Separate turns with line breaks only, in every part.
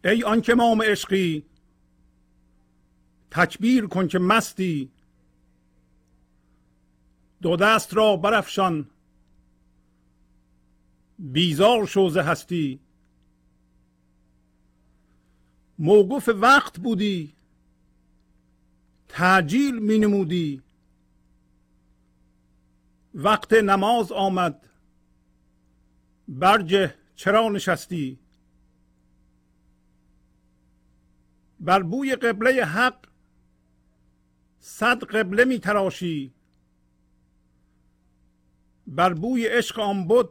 ای آن که مام عشقی تکبیر کن که مستی، دو دست را برافشان بیزار شو ز هستی. موقوف وقت بودی تعجیل می نمودی، وقت نماز آمد برجه چرا نشستی. بر بوی قبله حق صد قبله می تراشی، بر بوی عشق آن بت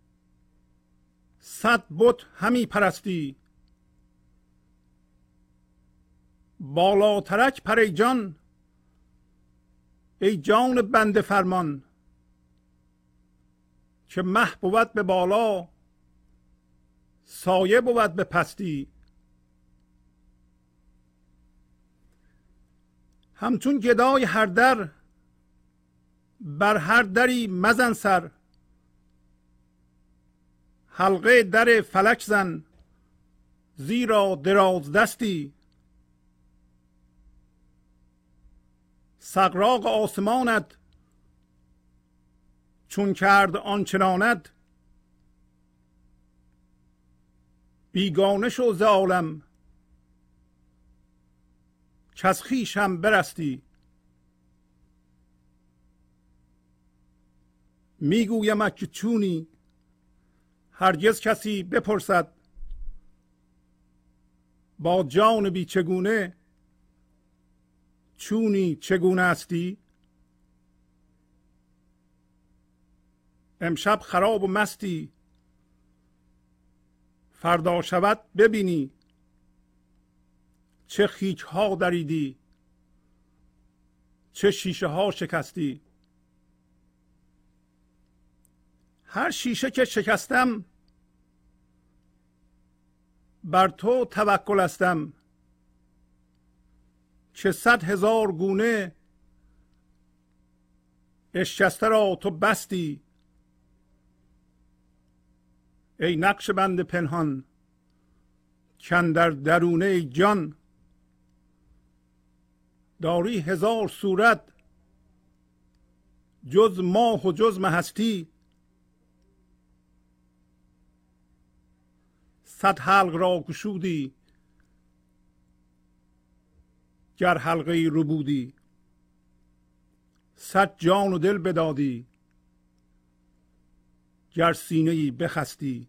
صد بت همی پرستی. بالاترک پر ای جان، ای جان بنده فرمان، که مه بود به بالا سایه بود به پستی. همچون گدای هر در بر هر دری مزن سر، حلقه در فلک زن زیرا دراز دستی. سغراق آسمانت چون کرد آنچنانت، بیگانه شو ز عالم کز خویش هم برستی. میگویمت که چونی هرگز کسی بپرسد، با جان بی چگونه چونی چگونه استی. امشب خراب و مستی فردا شود ببینی، چه خیک ها دریدی چه شیشه ها شکستی. هر شیشه که شکستم بر تو توکل استم، که 100,000 گونه اشکسته را تو بستی. ای نقش بند پنهان کاندر درونه جان، داری 1000 صورت جز ماه و جز هستی. 100 حلق را گشودی گر حلقه ربودی، 100 جان و دل بدادی گر سینه‌ای بخستی.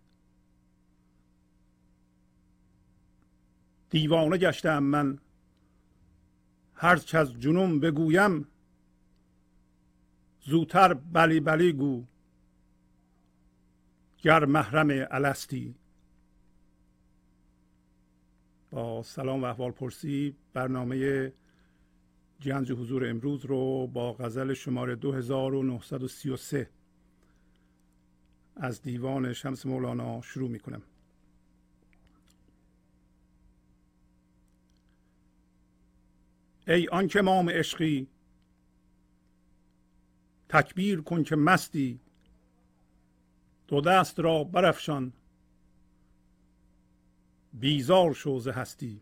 دیوانه گشتم من هرچ از جنون بگویم، زوتر بلی بلی گو گر محرم الستی. با سلام و احوال پرسی برنامه گنج حضور امروز رو با غزل شماره 2933 از دیوان شمس مولانا شروع می کنم. ای آن که مام عشقی تکبیر کن که مستی، دو دست را برافشان بیزار شو ز هستی.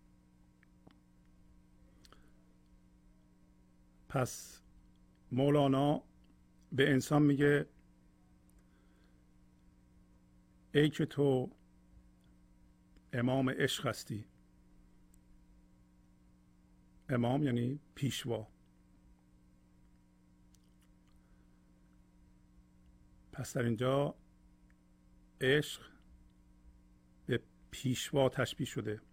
پس مولانا به انسان میگه ای که تو امام عشق هستی. امام یعنی پیشوا. پس در اینجا عشق به پیشوا تشبیه شده.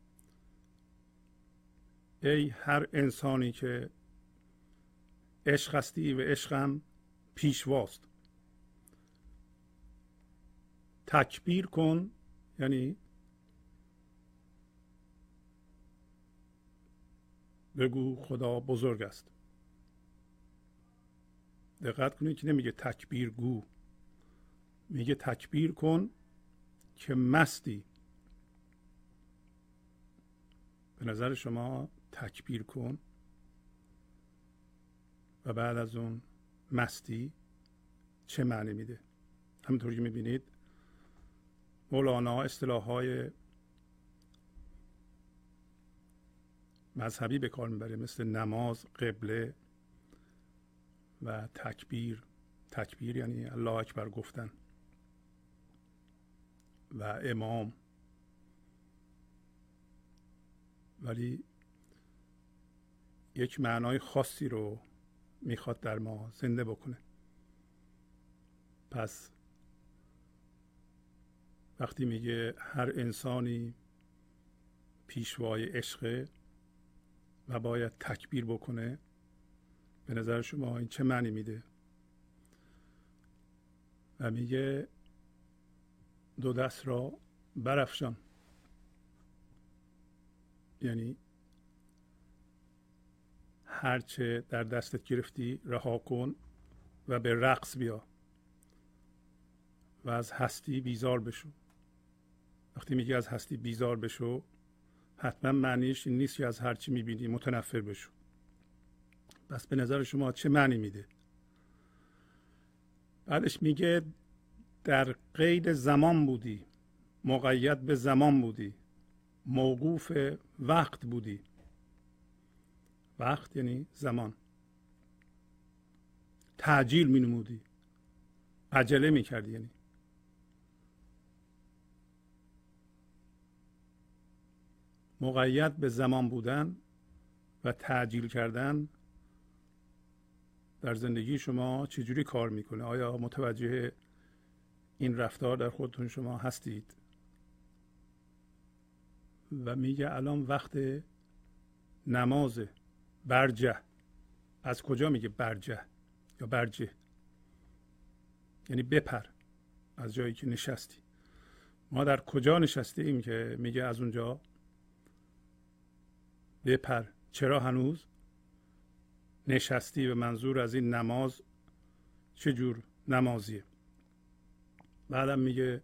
ای هر انسانی که عشق هستی و عشقم پیشواست. تکبیر کن یعنی بگو خدا بزرگ است. دقت کنید که نمیگه تکبیر گو، میگه تکبیر کن که مستی. به نظر شما تکبیر کن و بعد از اون مستی چه معنی میده؟ همینطور که میبینید مولانا اصطلاحهای مذهبی به کار میبره، مثل نماز، قبله و تکبیر. تکبیر یعنی الله اکبر گفتن، و امام. ولی یک معنای خاصی رو میخواد در ما زنده بکنه. پس وقتی میگه هر انسانی پیشوای عشقه و باید تکبیر بکنه، به نظر شما این چه معنی میده؟ و میگه دو دست را برافشان، یعنی هرچه در دستت گرفتی رها کن و به رقص بیا و از هستی بیزار بشو. وقتی میگه از هستی بیزار بشو، حتما معنیش این نیست که از هر چی میبینی متنفر بشو. پس به نظر شما چه معنی میده؟ بعدش میگه در قید زمان بودی، مقید به زمان بودی، موقوف وقت بودی. وقت یعنی زمان. تعجیل می نمودی، عجله می کردی. یعنی مقید به زمان بودن و تعجیل کردن در زندگی شما چجوری کار میکنه؟ آیا متوجه این رفتار در خودتون شما هستید؟ و میگه الان وقت نماز برجه. از کجا میگه برجه یا برجه؟ یعنی بپر از جایی که نشستی. ما در کجا نشسته ایم که میگه از اونجا بپر؟ چرا هنوز نشستی؟ به منظور از این نماز چه جور نمازیه؟ بعدم میگه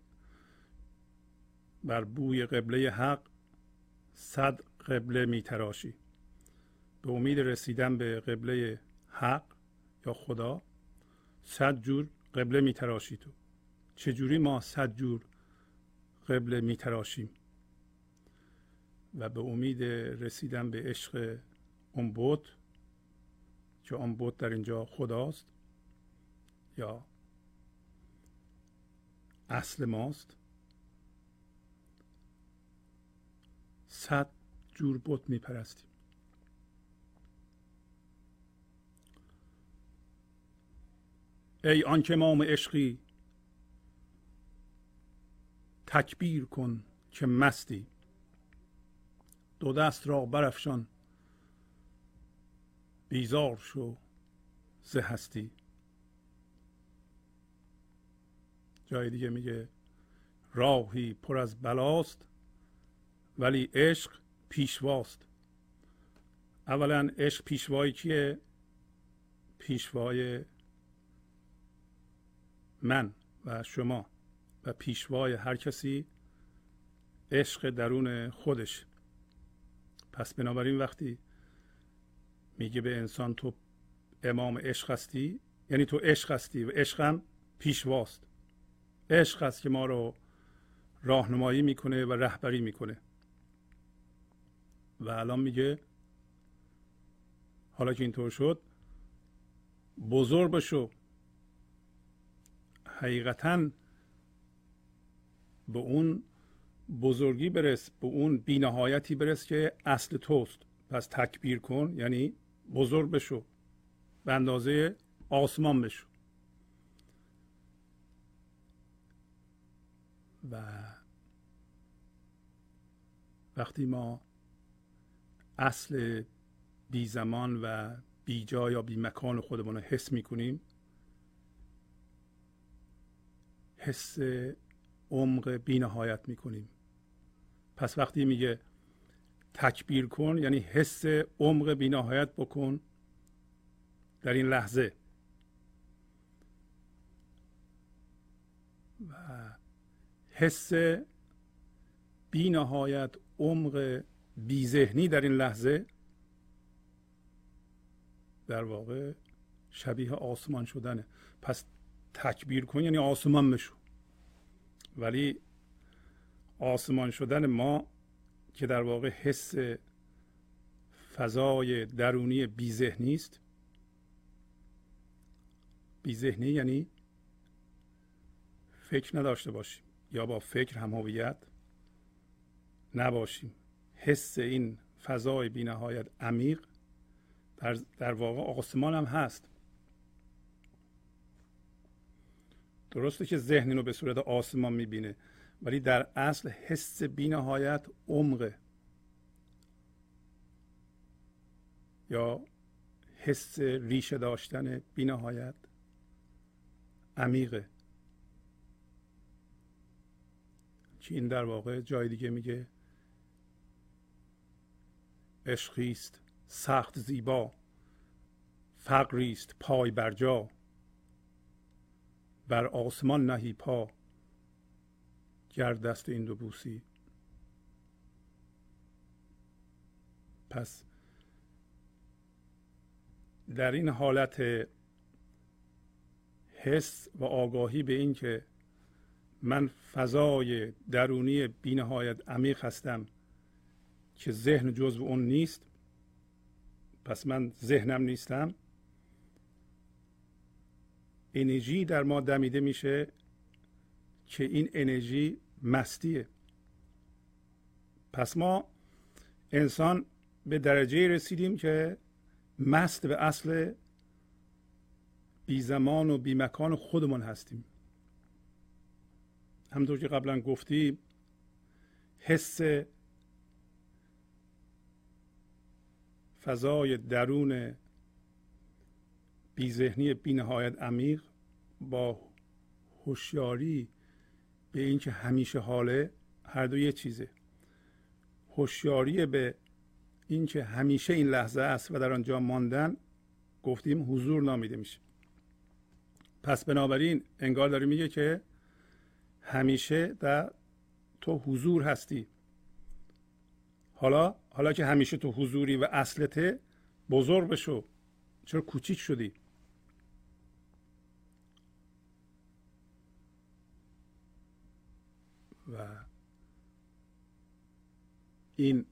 بر بوی قبله حق 100 قبله میتراشی. به امید رسیدن به قبله حق یا خدا 100 جور قبله میتراشی. تو چجوری ما 100 جور قبله میتراشیم؟ و به امید رسیدن به عشق اون بت، که اون بت در اینجا خداست یا اصل ماست، 100 جور بت میپرستیم. ای آنکه امام عشقی، تکبیر کن که مستی. دو دست را برافشان، بیزار شو ز هستی. جای دیگه میگه راهی پر از بلاست، ولی عشق پیشواست. اولا عشق پیشوای کیه؟ پیشوای من و شما، و پیشوای هر کسی عشق درون خودش. پس بنابراین وقتی میگه به انسان تو امام عشق هستی، یعنی تو عشق هستی و عشق هم پیشواست. عشق هست که ما رو راهنمایی میکنه و رهبری میکنه. و الان میگه حالا که اینطور شد بزرگ بشو، حقیقتاً به اون بزرگی برس، به اون بی‌نهایتی برس که اصل توست. پس تکبیر کن یعنی بزرگ بشو، به اندازه آسمان بشو. و وقتی ما اصل بی زمان و بی جا یا بی مکان خودمون رو حس میکنیم، حس عمق بی نهایت میکنیم. پس وقتی میگه تکبیر کن یعنی حس عمق بی نهایت بکن در این لحظه. و حس بی نهایت عمق بی ذهنی در این لحظه در واقع شبیه آسمان شدنه. پس تکبیر کن یعنی آسمان بشو. ولی آسمان شدن ما که در واقع حس فضای درونی بی‌ذهنی است. بی‌ذهنی یعنی فکر نداشته باشیم یا با فکر هم هویت نباشیم. حس این فضای بی نهایت عمیق در واقع آسمان هم هست. درسته که ذهن رو به صورت آسمان میبینه، ولی در اصل حس بی نهایت عمقه، یا حس ریشه داشتن بی نهایت عمیقه. که این در واقع جای دیگه میگه عشقیست سخت زیبا، فقریست پای بر جا، بر آسمان نهی پا، گر دست این دو بوسی. پس در این حالت حس و آگاهی به این که من فضای درونی بی‌نهایت عمیق هستم که ذهن جزو اون نیست، پس من ذهنم نیستم، انرژی در ما دمیده میشه که این انرژی مستیه. پس ما انسان به درجه رسیدیم که مست به اصل بی زمان و بی مکان خودمون هستیم. همونطور که قبلا گفتیم، حس فضای درون بی ذهنی بی نهایت عمیق با هوشیاری به این که همیشه حاله، هر دو یه چیزه. هوشیاری به این که همیشه این لحظه است و در آنجا ماندن، گفتیم حضور نامیده میشه. پس بنابراین انگار داره میگه که همیشه در تو حضور هستی. حالا که همیشه تو حضوری و اصلته، بزرگ بشو، چرا کوچیک شدی؟ و این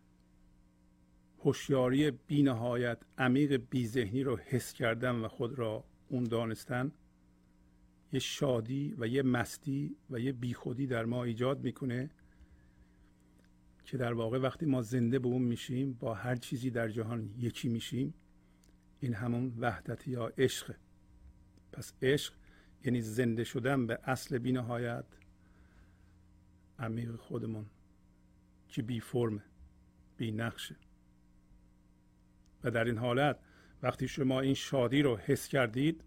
هوشیاری بی نهایت عمیق بی ذهنی رو حس کردن و خود را اون دانستن، یه شادی و یه مستی و یه بیخودی در ما ایجاد میکنه که در واقع وقتی ما زنده به اون میشیم، با هر چیزی در جهان یکی میشیم. این همون وحدت یا عشق. پس عشق یعنی زنده شدن به اصل بی نهایت عمیق خودمون که بی فرمه، بی نقشه. و در این حالت وقتی شما این شادی رو حس کردید،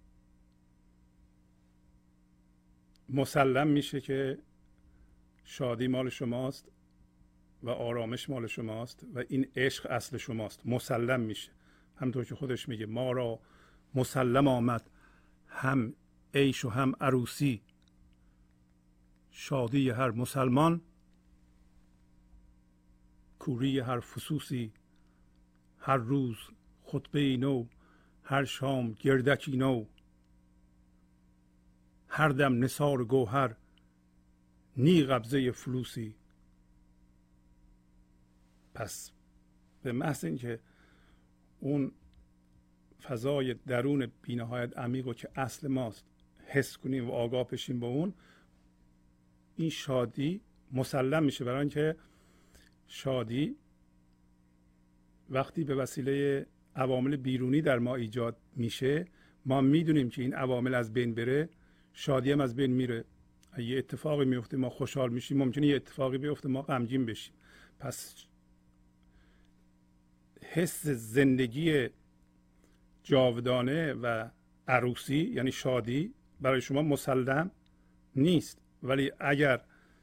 مسلم میشه که شادی مال شماست و آرامش مال شماست و این عشق اصل شماست. مسلم میشه، همونطور که خودش میگه ما را مسلم آمد هم عیش و هم عروسی، شادی هر مسلمان کوری هر فسوسی، هر روز خطبه نو، هر شام گردکی نو، هر دم نثار گوهر نی قبضه فلوسی. پس به محض اینکه اون فضای درون بی‌نهایت عمیق و که اصل ماست حس کنیم و آگاه بشیم با اون، این شادی مسلم میشه. برای اینکه شادی وقتی به وسیله عوامل بیرونی در ما ایجاد میشه، ما میدونیم که این عوامل از بین بره، شادی هم از بین میره. یه اتفاقی میفته ما خوشحال میشیم، ممکنه یه اتفاقی بیفته ما غمگین بشیم. پس حس زندگی جاودانه و عروسی یعنی شادی برای شما مسلم نیست، ولی اگر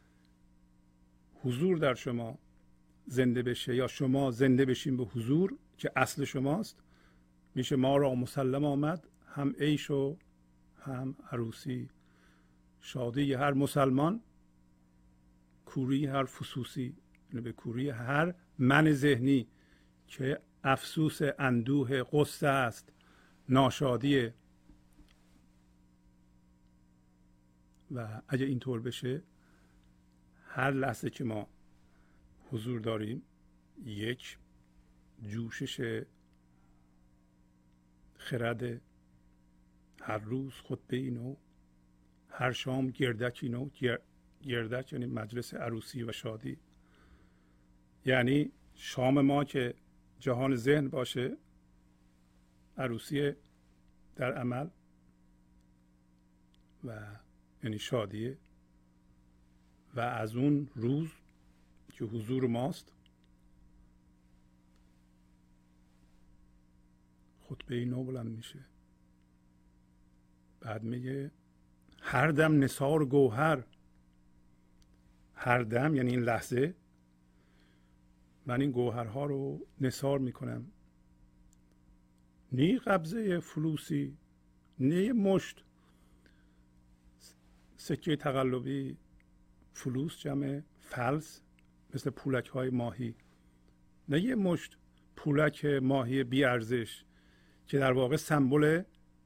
حضور در شما زنده بشه یا شما زنده بشین به حضور که اصل شماست، میشه ما را مسلم آمد هم عیش و هم عروسی، شادی هر مسلمان کوری هر فسوسی، یعنی به کوری هر من ذهنی که افسوس اندوه غصه است، ناشادیه. و اگه اینطور بشه، هر لحظه که ما حضور داریم، یک جوشش خرد، هر روز خطبه نو، هر شام گردکی نو. گردک یعنی مجلس عروسی و شادی. یعنی شام ما که جهان ذهن باشه، عروسی در عمل و یعنی شادیه، و از اون روز که حضور ماست خطبه نو بلند میشه. بعد میگه هر دم نثار گوهر. هر دم یعنی این لحظه من این گوهرها رو نثار میکنم. نه قبضه فلوسی، نه یه مشت سکه تقلبی. فلوس جمع فلس، مثل پولک های ماهی. نه یه مشت پولک ماهی بی ارزش که در واقع سمبل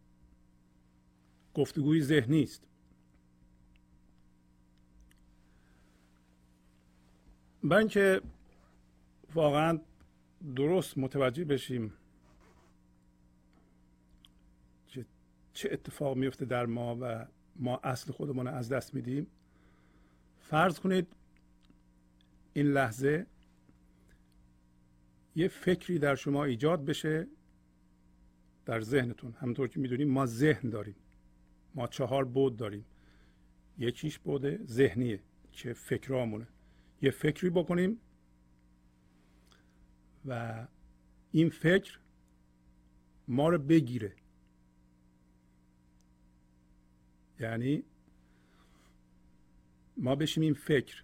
گفتگوی ذهنی است. برای اینکه واقعا درست متوجه بشیم که چه اتفاق میفته در ما و ما اصل خودمون رو از دست میدیم، فرض کنید این لحظه یه فکری در شما ایجاد بشه در ذهنتون. همونطور که میدونیم ما ذهن داریم، ما 4 بعد داریم. یکیش بعد ذهنیه که فکرامونه. یه فکری بکنیم و این فکر ما رو بگیره. یعنی ما بشیم این فکر،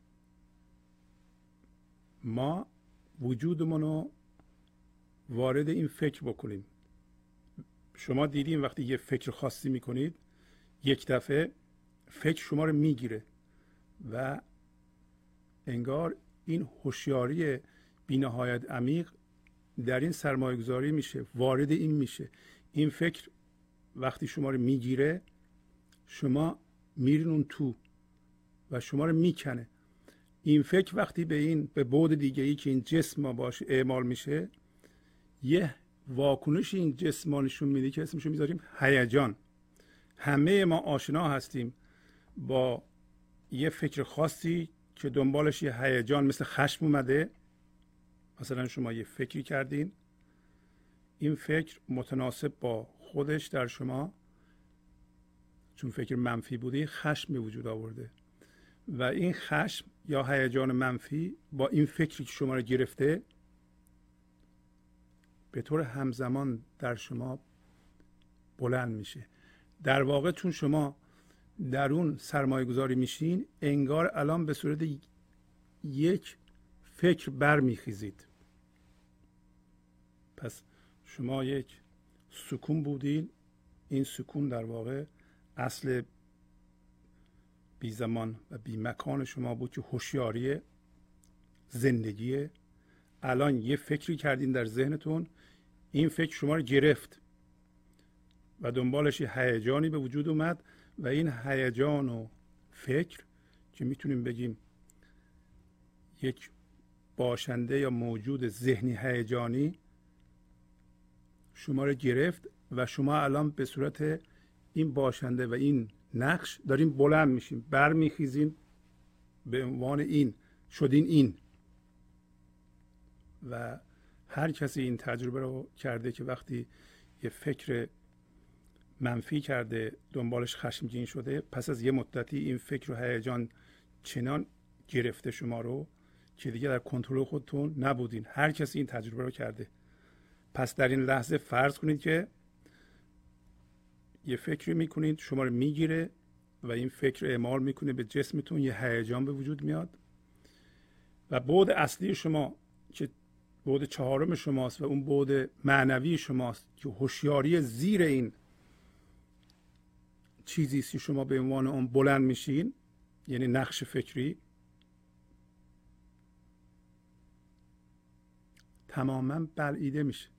ما وجودمون رو وارد این فکر بکنیم. شما دیدین وقتی یه فکر خاصی میکنید یک دفعه فکر شما رو میگیره و انگار این هوشیاری بی‌نهایت عمیق در این سرمایه گذاری میشه، وارد این میشه. این فکر وقتی شما رو میگیره شما میرین اون تو و شما رو میکنه. این فکر وقتی به بعد دیگه ای که این جسم ما باشه اعمال میشه، یه واکنش این جسم ما نشون میده که اسمشو میذاریم هیجان. همه ما آشنا هستیم با یه فکر خاصی که دنبالش یه هیجان مثل خشم اومده. مثلا شما یه فکری کردین، این فکر متناسب با خودش در شما، چون فکر منفی بوده، خشم به وجود آورده و این خشم یا هیجان منفی با این فکری که شما رو گرفته به طور همزمان در شما بلند میشه. در واقع چون شما در اون سرمایه گذاری میشین، انگار الان به صورت یک فکر برمیخیزید. پس شما یک سکون بودین، این سکون در واقع اصل بی زمان و بی مکان شما بود که هوشیاری زندگیه. الان یه فکری کردین در ذهنتون، این فکر شما رو گرفت و دنبالش یه هیجانی به وجود اومد و این هیجان و فکر که میتونیم بگیم یک باشنده یا موجود ذهنی هیجانی شما رو گرفت و شما الان به صورت این باشنده و این نقش داریم بلند میشیم، برمیخیزیم به عنوان این شدین این. و هر کسی این تجربه رو کرده که وقتی یه فکر منفی کرده دنبالش خشمگین شده، پس از یه مدتی این فکر و هیجان چنان گرفته شما رو که دیگه در کنترل خودتون نبودین. هر کسی این تجربه رو کرده. پس در این لحظه فرض کنید که یه فکری میکنید شما رو میگیره و این فکر اعمال میکنه به جسمتون، یه هیجان به وجود میاد و بعد اصلی شما که بعد 4 شماست و اون بعد معنوی شماست که هوشیاری زیر این چیزی است که شما به عنوان اون بلند میشین، یعنی نقش فکری، تماما بلعیده میشه.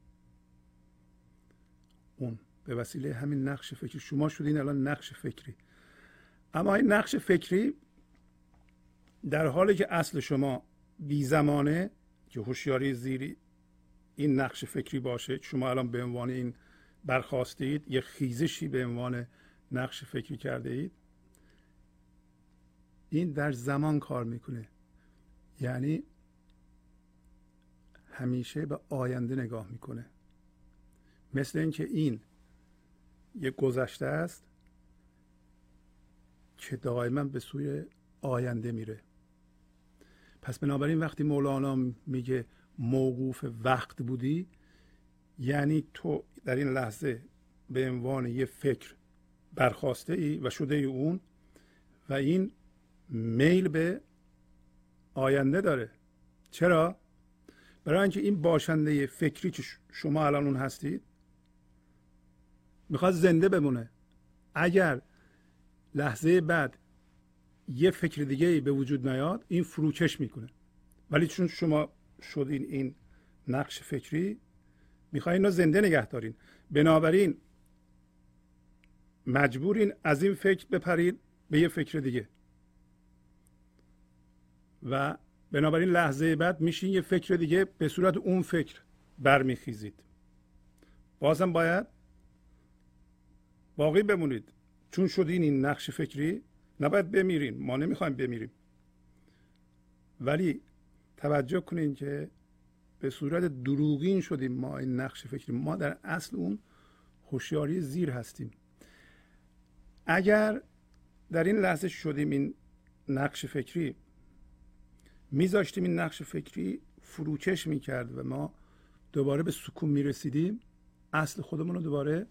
اون به وسیله همین نقش فکری شما شدین الان نقش فکری. اما این نقش فکری در حالی که اصل شما بی زمانه که هوشیاری این نقش فکری باشه. شما الان به عنوان این برخاسته اید، یه خیزشی به عنوان نقش فکری کرده اید. این در زمان کار میکنه، یعنی همیشه به آینده نگاه میکنه، مثل اینکه این یک گذشته است که دائما به سوی آینده میره. پس بنابراین وقتی مولانا میگه موقوف وقت بودی، یعنی تو در این لحظه به عنوان یه فکر برخاسته ای و شده ای اون، و این میل به آینده داره. چرا؟ برای اینکه این باشنده فکری که شما الان اون هستید میخواد زنده بمونه. اگر لحظه بعد یه فکر دیگه به وجود نیاد، این فروکش میکنه. ولی چون شما شدین این نقش فکری، میخواین رو زنده نگه دارین. بنابراین مجبورین از این فکر بپرید به یه فکر دیگه، و بنابراین لحظه بعد میشین یه فکر دیگه، به صورت اون فکر برمیخیزید. بازم باید باقی بمونید، چون شدین این نقش فکری. نباید بمیرین، ما نمیخوایم بمیریم، ولی توجه کنین که به صورت دروغین شدیم ما این نقش فکری. ما در اصل اون هوشیاری زیر هستیم. اگر در این لحظه شدیم این نقش فکری، میذاشتیم این نقش فکری فروکش میکرد و ما دوباره به سکون میرسیدیم، اصل خودمون رو دوباره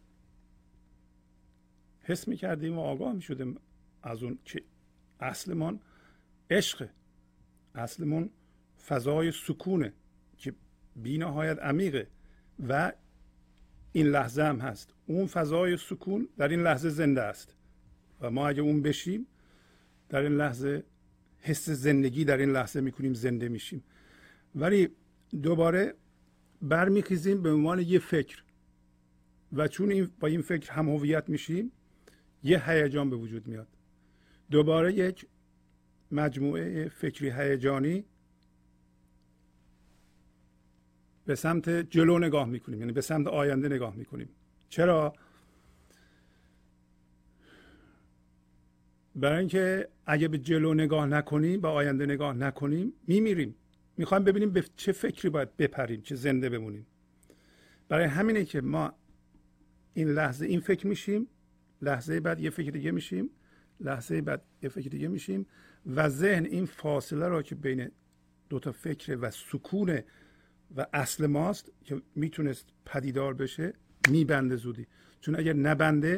حس میکردیم و آگاه میشدیم از اون که اصلمون عشقه، اصلمون فضای سکونه که بی نهایت عمیقه و این لحظه هم هست. اون فضای سکون در این لحظه زنده است و ما اگه اون بشیم، در این لحظه حس زندگی در این لحظه میکنیم، زنده میشیم. ولی دوباره برمیخیزیم به عنوان یه فکر، و چون با این فکر هم هویت میشیم، یه هیجان به وجود میاد. دوباره یک مجموعه فکری هیجانی به سمت جلو نگاه میکنیم، یعنی به سمت آینده نگاه میکنیم. چرا؟ برای اینکه اگه به جلو نگاه نکنیم، به آینده نگاه نکنیم، میمیریم. میخوایم ببینیم به چه فکری باید بپریم که زنده بمونیم. برای همینه که ما این لحظه این فکر میشیم، لحظه بعد یه فکر دیگه میشیم، لحظه بعد یه فکر دیگه میشیم، و ذهن این فاصله را که بین دو تا فکر و سکون و اصل ماست که میتونست پدیدار بشه، میبنده زودی. چون اگر نبنده،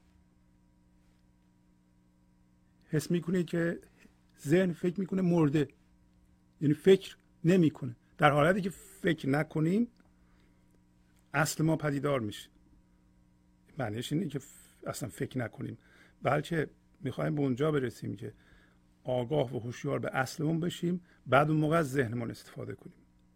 حس میکنید که ذهن فکر میکنه مرده، یعنی فکر نمیکنه. در حالتی که فکر نکنیم، اصل ما پدیدار میشه. معنیش اینه که اصلا فکر نکنیم، بلکه میخوایم به اونجا برسیم که آگاه و هوشیار به اصلمون بشیم، بعد اون موقع از ذهنمون استفاده کنیم.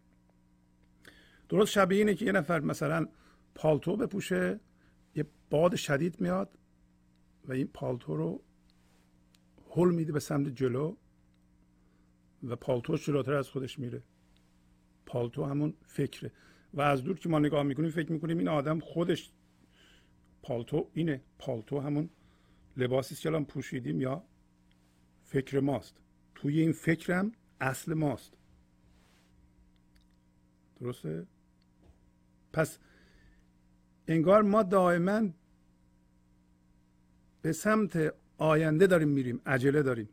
درست شبیه اینه که یه نفر مثلا پالتو بپوشه، یه باد شدید میاد و این پالتو رو هل میده به سمت جلو و پالتو جلوتر از خودش میره. پالتو همون فکره و از دور که ما نگاه میکنیم فکر میکنیم این آدم خودش پالتو اینه. پالتو همون لباسی که الان پوشیدیم یا فکر ماست. توی این فکرم اصل ماست. درسته؟ پس انگار ما دائما به سمت آینده داریم میریم، عجله داریم.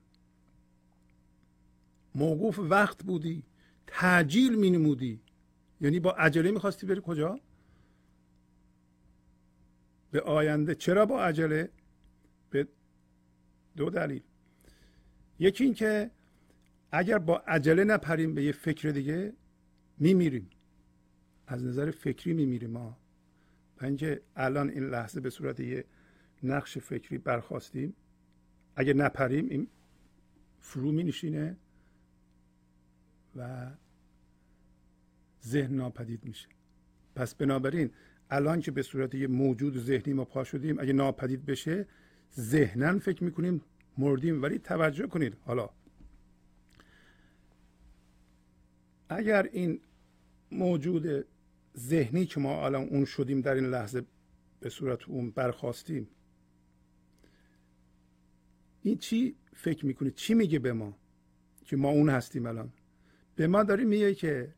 موقوف وقت بودی، تعجیل می نمودی، یعنی با عجله میخواستی بری کجا؟ به آینده. چرا با عجله؟ به دو دلیل. یکی این که اگر با عجله نپریم به یه فکر دیگه، میمیریم. از نظر فکری میمیریم ما. اینکه الان این لحظه به صورت یه نقش فکری برخواستیم، اگر نپریم این فرو می نشینه و ذهن ناپدید میشه. پس بنابراین الان که به صورت یه موجود ذهنی ما پا شدیم، اگه ناپدید بشه ذهنن فکر میکنیم مردیم. ولی توجه کنید، حالا اگر این موجود ذهنی که ما الان اون شدیم در این لحظه به صورت اون برخواستیم، این چی فکر میکنه؟ چی میگه به ما که ما اون هستیم؟ الان به ما داره میگه که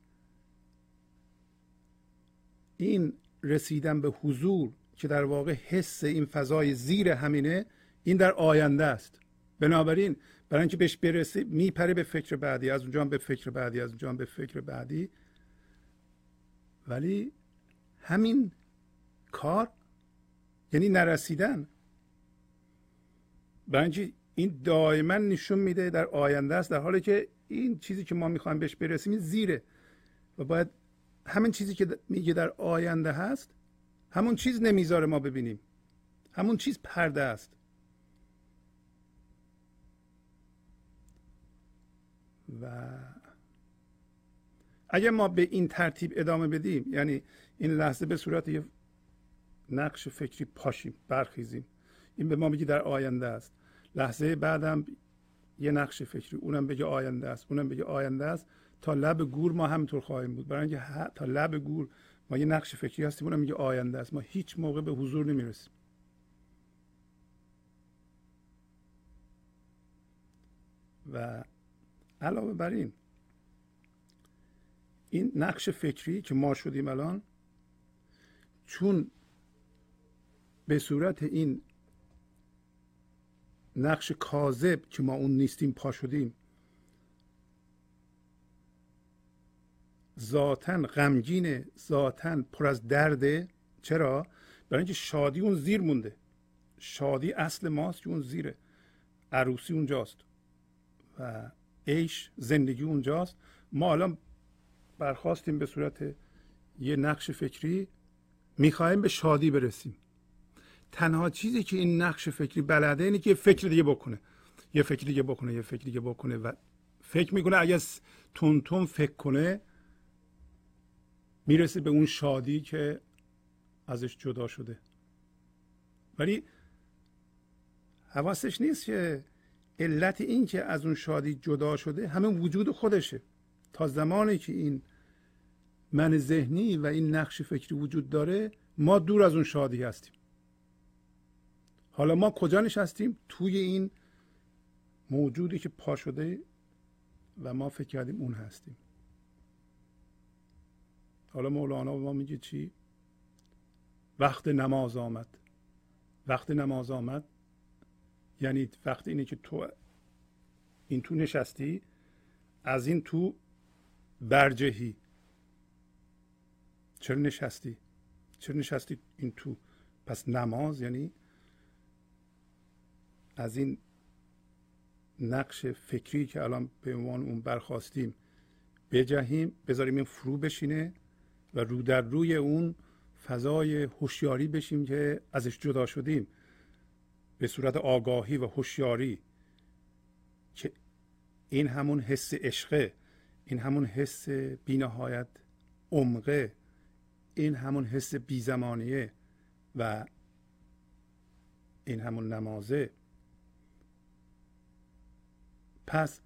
این رسیدن به حضور که در واقع حس این فضای زیر همینه، این در آینده است. بنابراین برای اینکه بهش برسه میپره به فکر بعدی، از اونجا به فکر بعدی، از اونجا به فکر بعدی. ولی همین کار یعنی نرسیدن. برای اینکه این دائما نشون میده در آینده است، در حالی که این چیزی که ما میخوایم بهش برسیم این زیره و باید همین چیزی که میگه در آینده هست، همون چیز نمیذاره ما ببینیم، همون چیز پرده است. و اگر ما به این ترتیب ادامه بدیم، یعنی این لحظه به صورت یه نقش فکری پاشیم، برخیزیم، این به ما میگه در آینده است، لحظه بعدم یه نقش فکری، اونم بگه آینده است، اونم بگه آینده است، تا لب گور ما همینطور خواهیم بود. برای اینکه تا لب گور ما یه نقش فکری هستیم، اونم میگه آینده است، ما هیچ موقع به حضور نمیرسیم. و علاوه بر این نقش فکری که ما شدیم الان، چون به صورت این نقش کاذب که ما اون نیستیم پا شدیم، ذاتاً غمگینه، ذاتاً پر از درده. چرا؟ برای اینکه شادی اون زیر مونده. شادی اصل ماست که اون زیره، عروسی اونجاست و عیش، زندگی اونجاست. ما الان برخواستیم به صورت یه نقش فکری، میخوایم به شادی برسیم. تنها چیزی که این نقش فکری بلده اینه که یه فکر دیگه بکنه، یه فکر دیگه بکنه، یه فکر دیگه بکنه و فکر میکنه اگه تون فکر کنه میرسه به اون شادی که ازش جدا شده. ولی حواسش نیست که علت این که از اون شادی جدا شده همین وجود خودشه. تا زمانی که این من ذهنی و این نقش فکری وجود داره، ما دور از اون شادی هستیم. حالا ما کجا نشستیم؟ توی این موجودی که پا شده و ما فکر کردیم اون هستیم. حالا مولانا به ما میگه چی؟ وقت نماز آمد. وقت نماز آمد یعنی وقت اینه که تو این تو نشستی، از این تو برجهی. چرا نشستی؟ چرا نشستی این تو؟ پس نماز یعنی از این نقش فکری که الان به عنوان اون برخواستیم بجهیم، بذاریم این فرو بشینه و رو در روی اون فضای هوشیاری بشیم که ازش جدا شدیم، به صورت آگاهی و هوشیاری، که این همون حس عشقه، این همون حس بی‌نهایت عمقه، این همون حس بی‌زمانیه و این همون نمازه. پس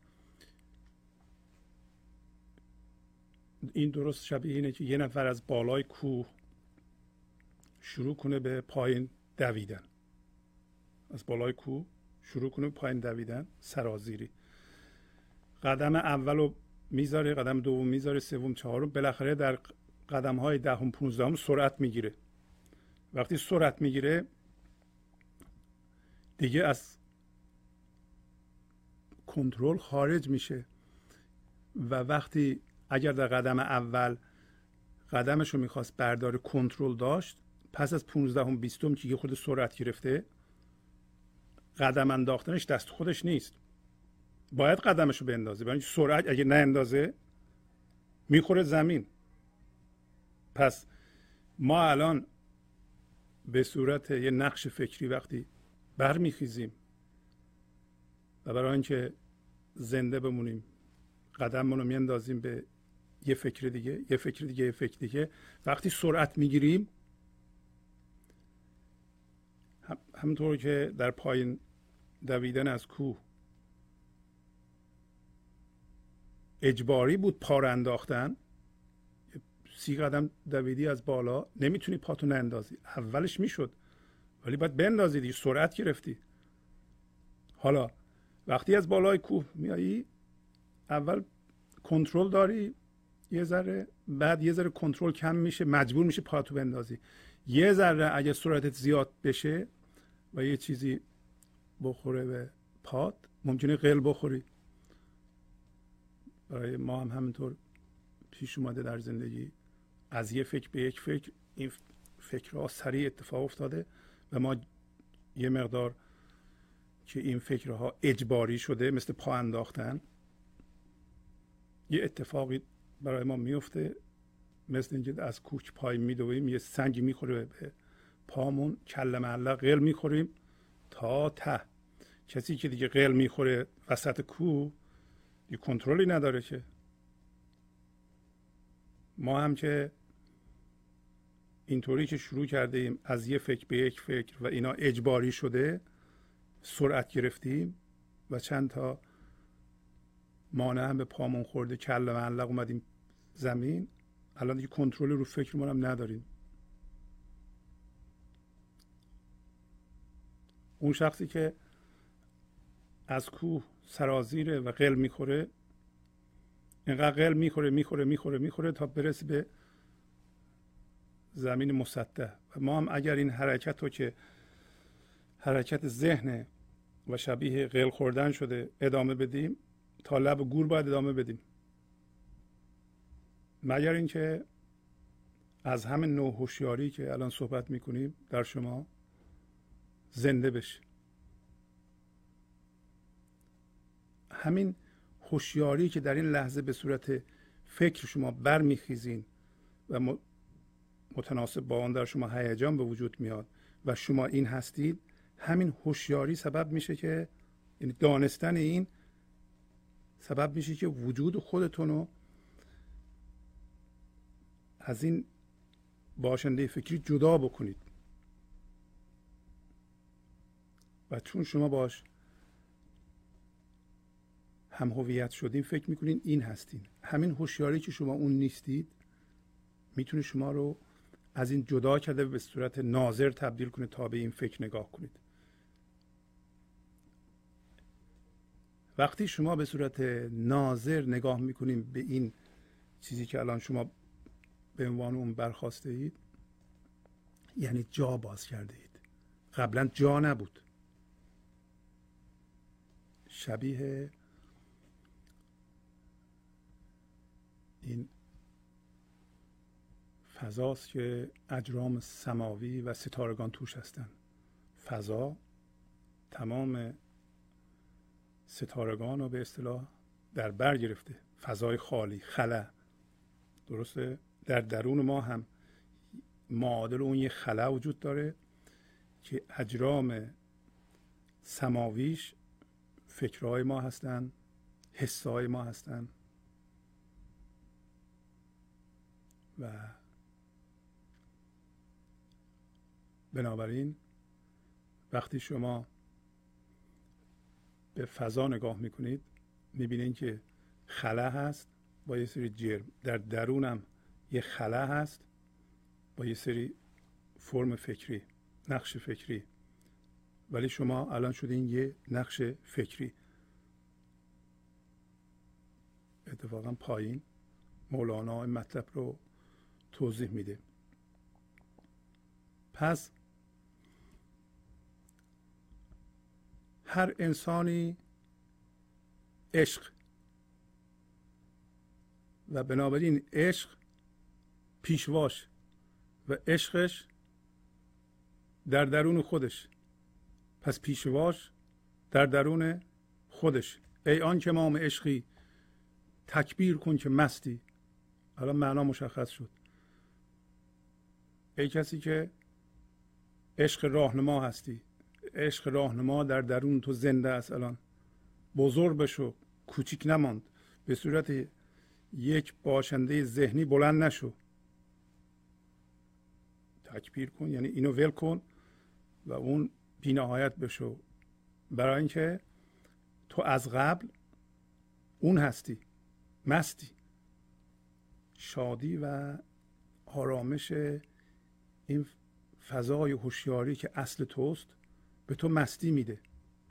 این درست شبیه اینه که یه نفر از بالای کوه شروع کنه به پایین دویدن، از بالای کوه شروع کنه به پایین دویدن سرازیری. قدم اولو میذاره، قدم دوم میذاره، سوم، چهارم، بالاخره در قدم های دهم، 15 سرعت میگیره. وقتی سرعت میگیره دیگه از کنترل خارج میشه و وقتی اگر در قدم اول قدمش رو میخواست برداره، کنترل داشت، پس از 15 20 که یه خود سرعت گرفته، قدم انداختنش دست خودش نیست، باید قدمش رو بندازه، برای اینکه سرعت اگه نه اندازه میخوره زمین. پس ما الان به صورت یه نقش فکری وقتی برمیخیزیم و برای اینکه زنده بمونیم قدممون رو میاندازیم به یه فکر دیگه، یه فکر دیگه، یه فکر دیگه، وقتی سرعت میگیریم همونطور که در پایین دویدن از کوه اجباری بود پا رو انداختن، 30 قدم دویدی از بالا نمیتونی پاتو نندازی. اولش میشد ولی باید بندازی دیگه، سرعت گرفتی. حالا وقتی از بالای کوه میایی اول کنترل داری یه ذره، بعد یه ذره کنترل کم میشه، مجبور میشه پاتو بندازی. یه ذره اگه سرعتت زیاد بشه و یه چیزی بخوره به پات ممکنه قل بخوری. برای ما هم همینطور پیش اومده در زندگی، از یه فکر به یک فکر این فکرها سریع اتفاق افتاده و ما یه مقدار که این فکرها اجباری شده مثل پا انداختن، یه اتفاقی برای ما میفته مثل اینکه از کوچ پای میدویم یه سنگی میخوره به پامون، کله معلق قل میخوریم تا ته. کسی که دیگه قل میخوره وسط کوه یه کنترلی نداره که. ما هم که اینطوری که شروع کرده ایم از یه فکر به یک فکر و اینا اجباری شده سرعت گرفتیم و چند تا مانع هم به پامون خورده، کله معلق اومدیم زمین، الان دیگه کنترل رو فکرمون هم نداریم. اون شخصی که از کوه سرازیره و قل میخوره، اینقدر قل میخوره تا برسه به زمین مسطح. و ما هم اگر این حرکت رو که حرکت ذهن و شبیه قل خوردن شده ادامه بدیم، تا لب گور باید ادامه بدیم، مگر اینکه از همین نوع هوشیاری که الان صحبت میکنیم در شما زنده بشه. همین هوشیاری که در این لحظه به صورت فکر شما برمیخیزین و متناسب با آن در شما هیجان به وجود میاد و شما این هستید، همین هوشیاری سبب میشه که، یعنی دانستن این سبب میشه که وجود خودتون رو از این باشنده فکری جدا بکنید. و چون شما باش هم هویت شدین فکر میکنین این هستین، همین هوشیاری که شما اون نیستید میتونه شما رو از این جدا کرده به صورت ناظر تبدیل کنه تا به این فکر نگاه کنید. وقتی شما به صورت ناظر نگاه میکنین به این چیزی که الان شما به عنوان اون برخواسته اید، یعنی جا باز کرده اید. قبلا جا نبود. شبیه این فضاست که اجرام سماوی و ستارگان توش هستن. فضا تمام ستارگان رو به اصطلاح در بر گرفته، فضای خالی، خلا. درسته؟ در درون ما هم معادل اون یه خلا وجود داره که اجرام سماویش فکرهای ما هستن، حسهای ما هستن و بنابراین وقتی شما به فضا نگاه میکنید میبینید که خلا هست با یه سری جرم، در درونم یه خلا هست با یه سری فرم فکری، نقش فکری، ولی شما الان شدین یه نقش فکری. اتفاقا پایین مولانا این مطلب رو توضیح میده. پس هر انسانی عشق و بنابراین عشق پیشواش و عشقش در درون خودش، پس پیشواش در درون خودش. ای آن که مام عشقی تکبیر کن که مستی. الان معنا مشخص شد. ای کسی که عشق راهنما هستی، عشق راهنما در درون تو زنده است. الان بزرگ بشو، کوچیک نماند، به صورت یک باشنده ذهنی بلند نشو. تکبیر کن یعنی اینو ول کن و اون بی نهایت بشو، برای اینکه تو از قبل اون هستی، مستی. شادی و آرامش این فضای هوشیاری که اصل توست به تو مستی میده.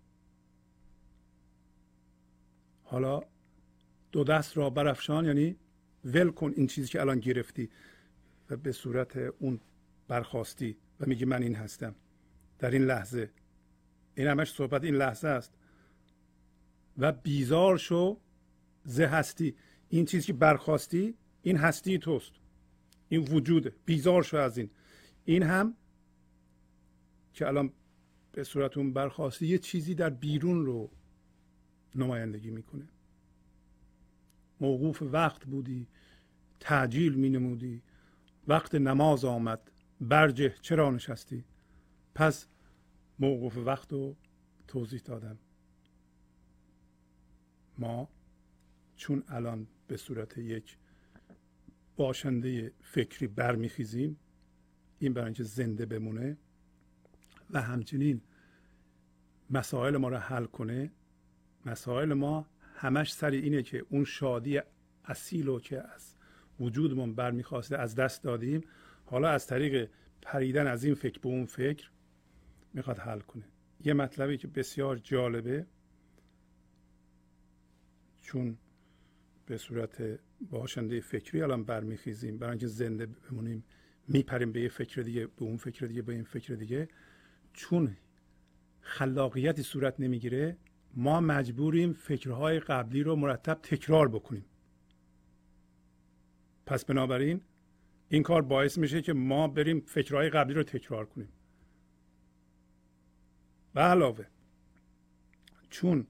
حالا دو دست را برافشان، یعنی ول کن این چیزی که الان گرفتی و به صورت اون برخاستی و میگی من این هستم در این لحظه. این همش صحبت این لحظه است. و بیزار شو ز هستی. این چیزی که برخاستی این هستی توست، این وجوده. بیزار شو از این هم که الان به صورت اون برخاستی یه چیزی در بیرون رو نمایندگی میکنه. موقوف وقت بودی تعجیل می نمودی، وقت نماز آمد برجه چرا نشستی. پس موقوف وقت رو توضیح دادم. ما چون الان به صورت یک باشنده فکری برمیخیزیم، این برای اینکه زنده بمونه و همچنین مسائل ما رو حل کنه. مسائل ما همش سر اینه که اون شادی اصیل رو که از وجودمون برمیخواسته از دست دادیم، حالا از طریق پریدن از این فکر به اون فکر میخواد حل کنه. یه مطلبی که بسیار جالبه، چون به صورت باشنده فکری الان برمیخیزیم برای اینکه زنده بمونیم، میپریم به یه فکر دیگه، به اون فکر دیگه، به این فکر دیگه. چون خلاقیتی صورت نمیگیره، ما مجبوریم فکرهای قبلی رو مرتب تکرار بکنیم. پس بنابراین این کار باعث میشه که ما بریم فکرهای قبلی رو تکرار کنیم. به علاوه چون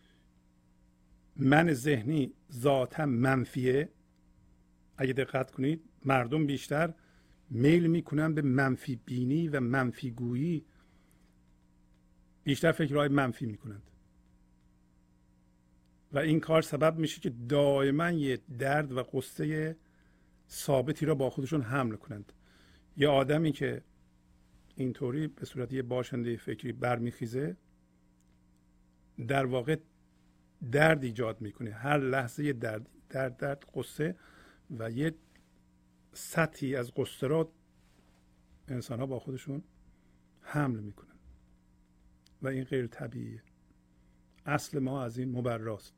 من ذهنی ذاتا منفیه، اگه دقت کنید مردم بیشتر میل میکنن به منفی بینی و منفی گویی، بیشتر فکرهای منفی میکنند و این کار سبب میشه که دائما یه درد و قصه ثابتی را با خودشون حمل کنند. یه آدمی که اینطوری به صورت یه باشنده فکری برمیخیزه، در واقع درد ایجاد میکنه. هر لحظه یه درد قصه و یه سطحی از قصه را انسان ها با خودشون حمل میکنن و این غیر طبیعیه. اصل ما از این مبراست.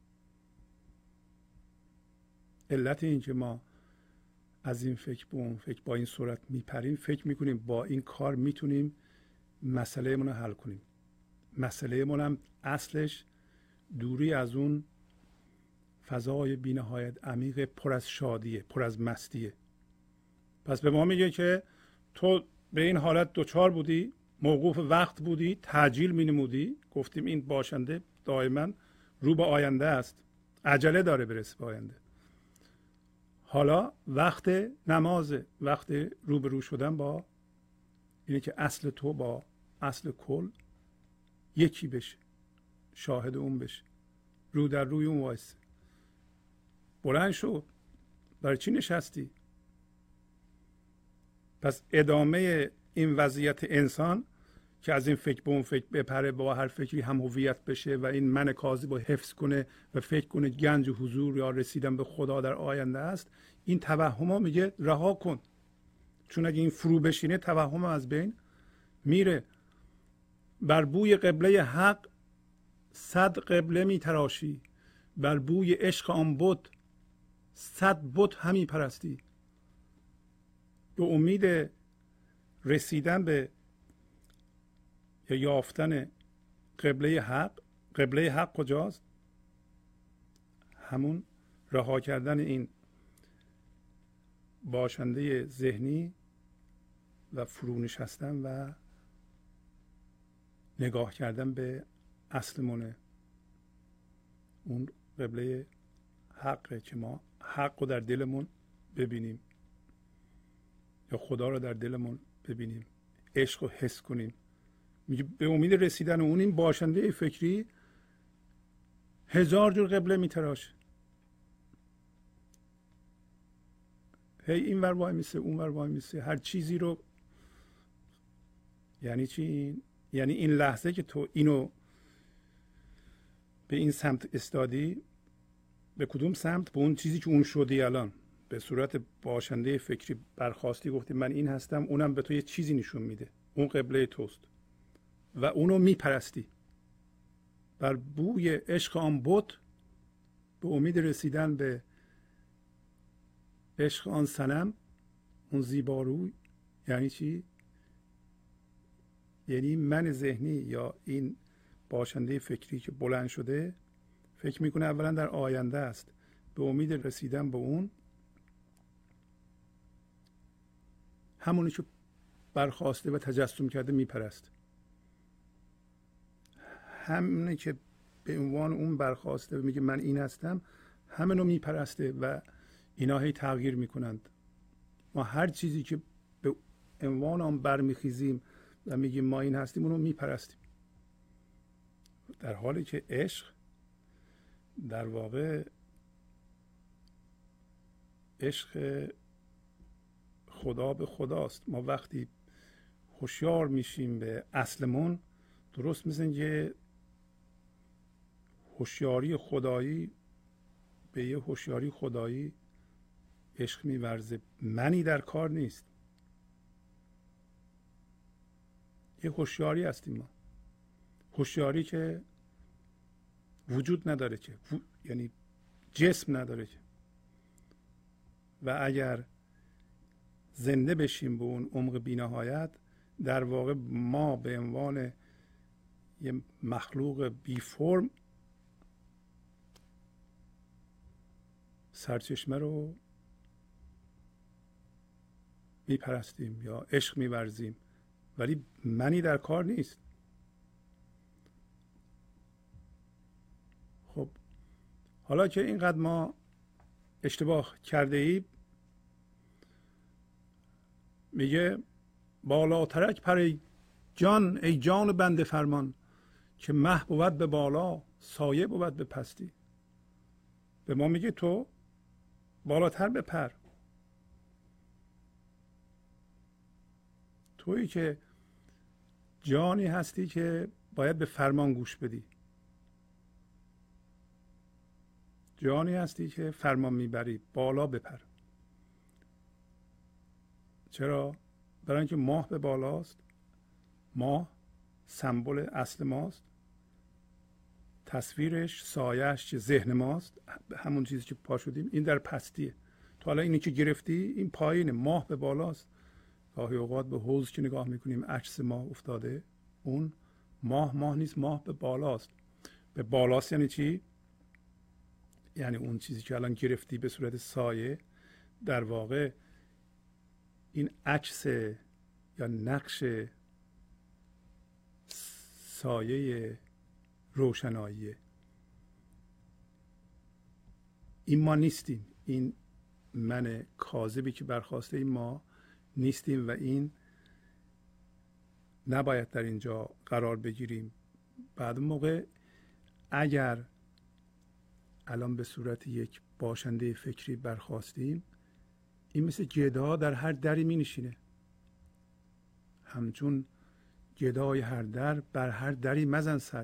علت این که ما از این فکر به اون فکر با این صورت میپریم، فکر میکنیم با این کار میتونیم مسئله من رو حل کنیم. مسئله من هم اصلش دوری از اون فضای بی نهایت عمیق پر از شادیه، پر از مستیه. پس به ما میگه که تو به این حالت دوچار بودی، موقوف وقت بودی، تعجیل مینمودی. گفتیم این باشنده دائما رو به آینده است، عجله داره برسه به آینده. حالا وقت نمازه، وقت روبرو شدن با اینه که اصل تو با اصل کل یکی بشه، شاهد اون بشه، رو در روی اون وایسه. بلند شو، برای چی نشستی؟ پس ادامه این وضعیت انسان که از این فکر به اون فکر بپره، با هر فکری هم هویت بشه و این من کاذب رو حفظ کنه و فکر کنه گنج حضور یا رسیدن به خدا در آینده است، این توهم ها میگه رها کن. چون اگه این فرو بشینه توهم از بین میره. بر بوی قبله حق 100 قبله میتراشی، بر بوی عشق آن بت 100 بت همی پرستی. به امید رسیدن به یا یافتن قبله حق. قبله حق کجاست؟ همون رها کردن این باشنده ذهنی و فرو نشستن و نگاه کردن به اصلمونه. اون قبله حقه که ما حق رو در دلمون ببینیم یا خدا رو در دلمون ببینیم، عشق رو حس کنیم. میگه به امید رسیدن اون این باشنده فکری 1000 جور قبله میتراشه. هی این ور وای میسه، اون ور وای میسه، هر چیزی رو. یعنی چی؟ یعنی این لحظه که تو اینو به این سمت استادی، به کدوم سمت؟ به اون چیزی که اون شدی الان. به صورت باشنده فکری برخواستی، گفتی من این هستم، اونم به تو یه چیزی نشون میده، اون قبله توست و اونو میپرستی. بر بوی عشق آن بت، به امید رسیدن به عشق آن صنم، اون زیباروی. یعنی چی؟ یعنی من ذهنی یا این باشنده فکری که بلند شده فکر میکنه اولا در آینده است، به امید رسیدن به اون، همونی که برخواسته و تجسم کرده میپرست. همونی که به عنوان اون برخواسته و میگه من این هستم، همونو میپرسته و اینا هی تغییر میکنند. ما هر چیزی که به عنوان آن برمیخیزیم و میگیم ما این هستیم، اونو میپرستیم، در حالی که عشق در واقع عشق خدا به خداست. ما وقتی هوشیار میشیم به اصلمون، درست مثل اینکه هوشیاری خدایی به یه هوشیاری خدایی عشق میورزه. منی در کار نیست، یه هوشیاری هستیم ما، هوشیاری که وجود نداره، که یعنی جسم نداره که. و اگر زنده بشیم به اون عمق بی‌نهایت، در واقع ما به عنوان یه مخلوق بی فرم سرچشمه رو میپرستیم یا عشق میورزیم، ولی منی در کار نیست. خب حالا که اینقدر ما اشتباه کرده ایم، میگه بالاترک پر ای جان، ای جان بنده فرمان، که مه بود به بالا، سایه بود به پستی. به ما میگه تو بالاتر بپر، تویی که جانی هستی که باید به فرمان گوش بدی، جانی هستی که فرمان میبری، بالا بپر. چرا؟ برای اینکه ماه به بالاست. ماه سمبل اصل ماست، تصویرش سایه‌اش که ذهن ماست، همون چیزی که پا شدیم، این در پستیه. تو حالا اینی که گرفتی، این پایینه، ماه به بالاست. گاهی اوقات به حوض که نگاه میکنیم عکس ماه افتاده، اون ماه نیست، ماه به بالاست. به بالاست یعنی چی؟ یعنی اون چیزی که الان گرفتی به صورت سایه، در واقع این عکس یا نقش سایه روشناییه. این ما نیستیم، این من کاذبی که برخواسته این ما نیستیم و این نباید در اینجا قرار بگیریم. بعد اون موقع اگر الان به صورت یک باشنده فکری برخواستیم، این مثل گدا در هر دری می نشینه، همچون گدای هر در بر هر دری مزن سر.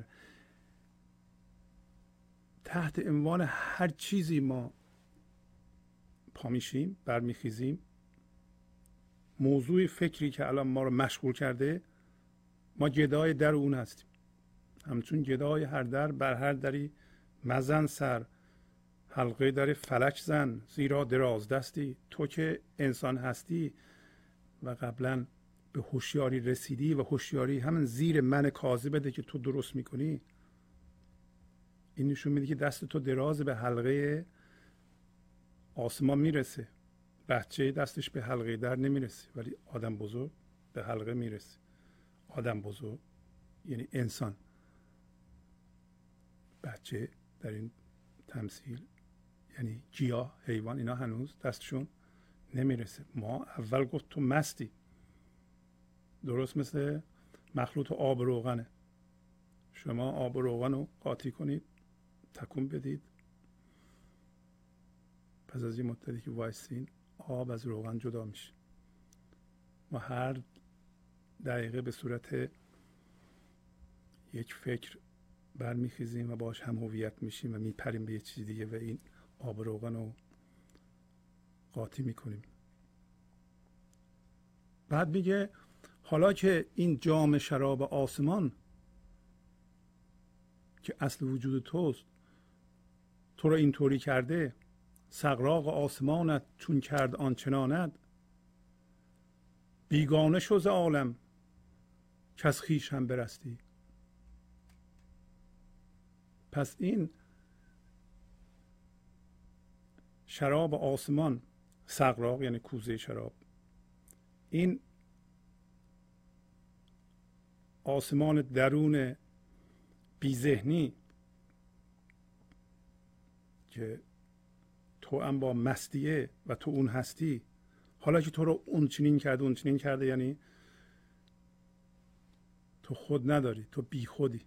تحت عنوان هر چیزی ما پا میشیم، برمیخیزیم. موضوع فکری که الان ما رو مشغول کرده، ما گدای در اون هستیم، همچون گدای هر در بر هر دری مزن سر، حلقه در فلک زن، زیرا دراز دستی. تو که انسان هستی و قبلا به هوشیاری رسیدی و هوشیاری همین زیر من کاذبه که تو درست میکنی، این نشون میده که دست تو دراز به حلقه آسمان میرسه. بچه دستش به حلقه در نمیرسه، ولی آدم بزرگ به حلقه میرسه. آدم بزرگ یعنی انسان، بچه در این تمثیل یعنی گیاه، حیوان، اینا هنوز دستشون نمیرسه. ما اول گفت تو مستی، درست مثل مخلوط آب و روغنه. شما آب و روغن رو قاطی کنید، تکون بدید، پس از این مدتی که وایسین آب از روغن جدا میشه. ما هر دقیقه به صورت یک فکر برمیخیزیم و باش هم هویت میشیم و میپریم به یه چیز دیگه و این آب روغن رو قاطی میکنیم. بعد میگه حالا که این جام شراب آسمان که اصل وجود توست تو رو اینطوری کرده، سغراق آسمانت چون کرد آنچناند، بیگانه شو ز عالم کز خویش هم برستی. پس این شراب آسمان، سغراق یعنی کوزه شراب، این آسمان درون بی ذهنی که تو هم با مستیه و تو اون هستی، حالا که تو رو اون چنین کرده یعنی تو خود نداری، تو بی خودی،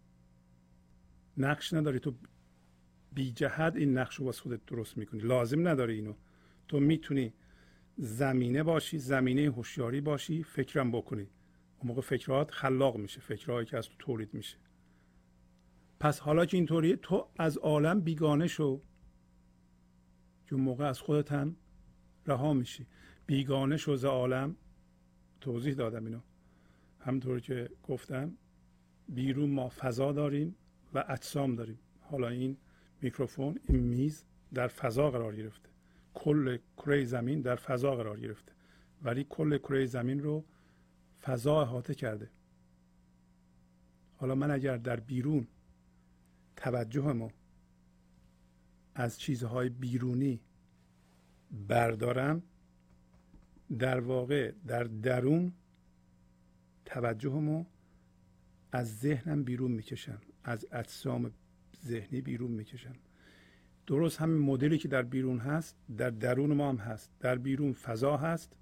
نقش نداری، تو بی جهت این نقش رو واسه خودت درست میکنی، لازم نداری اینو. تو میتونی زمینه باشی، زمینه هوشیاری باشی، فکرم بکنی، اون موقع فکرات خلاق میشه، فکرهایی که از تو تولید میشه. پس حالا که اینطوریه تو از عالم بیگانه شو که اون موقع از خودت هم رها میشی. بیگانه شو ز عالم، توضیح دادم اینو، همونطور که گفتم بیرون ما فضا داریم و اجسام داریم. حالا این میکروفون، این میز در فضا قرار گرفته، کل کره زمین در فضا قرار گرفته، ولی کل کره زمین رو فضا احاطه کرده. حالا من اگر در بیرون توجهمو از چیزهای بیرونی بردارم، در واقع در درون توجهمو از ذهنم بیرون میکشم، از اجسام ذهنی بیرون میکشم. درست همین مدلی که در بیرون هست در درون ما هم هست. در بیرون فضا هست،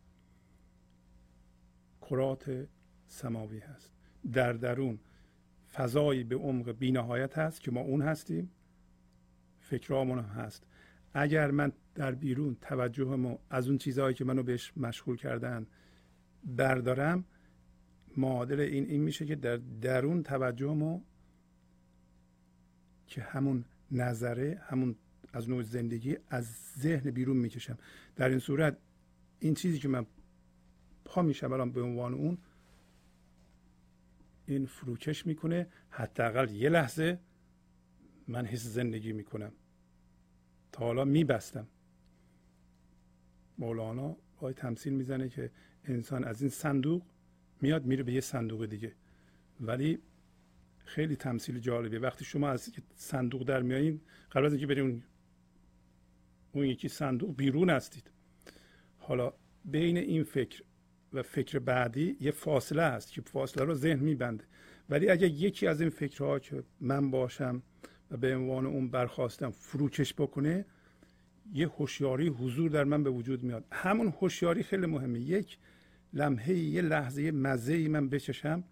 کرات سماوی هست، در درون فضایی به عمق بی‌نهایت هست که ما اون هستیم، فکرامون هم هست. اگر من در بیرون توجهمو از اون چیزهایی که منو بهش مشغول کردن بردارم، معادل این میشه که در درون توجهمو که همون نظره، همون از نوع زندگی، از ذهن بیرون میکشم. در این صورت این چیزی که من پا میشم الان به عنوان اون، این فروکش میکنه. حداقل یه لحظه من حس زندگی میکنم. تا حالا میبستم. مولانا باید تمثیل میزنه که انسان از این صندوق میاد میره به یه صندوق دیگه، ولی خیلی تمثیل جالبیه. وقتی شما از صندوق در میایین، قبل از اینکه برید اون یکی صندوق بیرون هستید. حالا بین این فکر و فکر بعدی یه فاصله هست که فاصله رو ذهن میبنده، ولی اگه یکی از این فکرها که من باشم و به عنوان اون برخواستم فروکش بکنه، یه هوشیاری حضور در من به وجود میاد. همون هوشیاری خیلی مهمه. یک لمحه، یه لحظه، یه مزه‌ای من بچشم،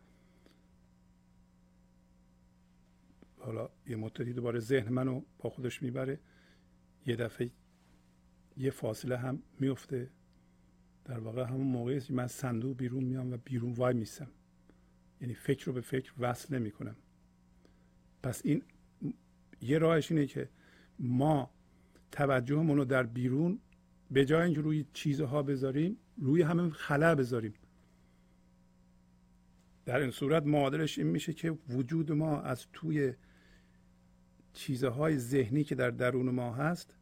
حالا یه مدتی دوباره ذهن منو با خودش میبره، یه دفعه یه فاصله هم میفته. در واقع همون موقعی که من صندوق بیرون میام و بیرون وای میسم، یعنی فکر رو به فکر وصل نمی کنم. پس این یه راهش اینه که ما توجهمون رو در بیرون به جای اینکه روی چیزها بذاریم، روی همین خلا بذاریم. در این صورت معادلش این میشه که وجود ما از توی چیزهای ذهنی که در درون ما هست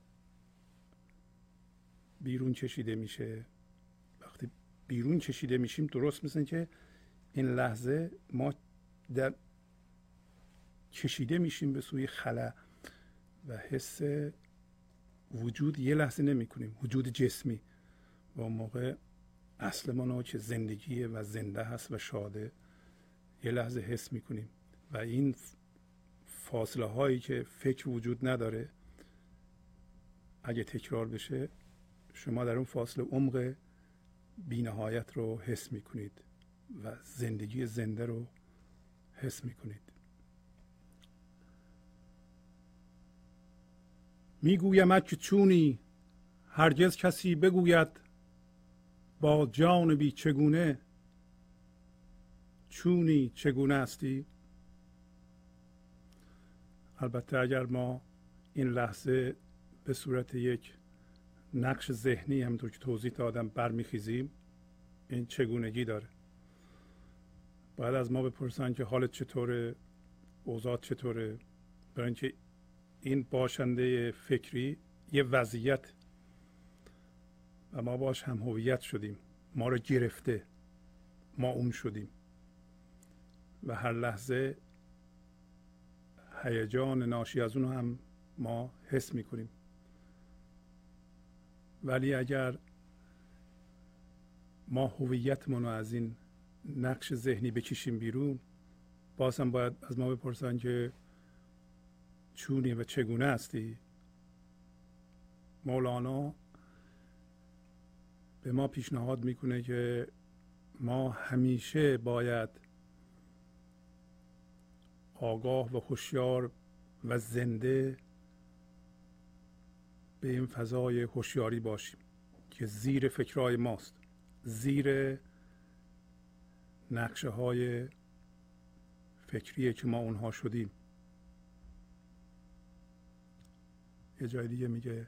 بیرون کشیده میشه. وقتی بیرون کشیده میشیم، درست مثل که این لحظه ما در کشیده میشیم به سوی خلا و حس وجود یه لحظه نمی کنیم، وجود جسمی. و اون موقع اصل ما که زندگیه و زنده هست و شاده، یه لحظه حس میکنیم. و این فاصله هایی که فکر وجود نداره، اگه تکرار بشه، شما در اون فاصله عمق بی‌نهایت رو حس میکنید و زندگی زنده رو حس میکنید. میگویمت که چونی هرگز کسی بگوید با جان بی چگونه، چونی چگونه هستی. البته اگر ما این لحظه به صورت یک نقش ذهنی همونطور که توضیح دادم برمیخیزیم، این چگونگی داره. باید از ما بپرسن که حالت چطوره، اوضاع چطوره، برای اینکه این باشنده فکری یه وضعیت و ما باش هم هویت شدیم، ما رو گرفته، ما اون شدیم و هر لحظه هیجان ناشی از اون هم ما حس میکنیم. ولی اگر ما هویتمون رو از این نقش ذهنی بکشیم بیرون، باز هم باید از ما بپرسن که چونی و چگونه هستی. مولانا به ما پیشنهاد میکنه که ما همیشه باید آگاه و هوشیار و زنده به این فضای هوشیاری باشیم که زیر فکرهای ماست، زیر نقشه های فکریه که ما اونها شدیم. یه جای دیگه میگه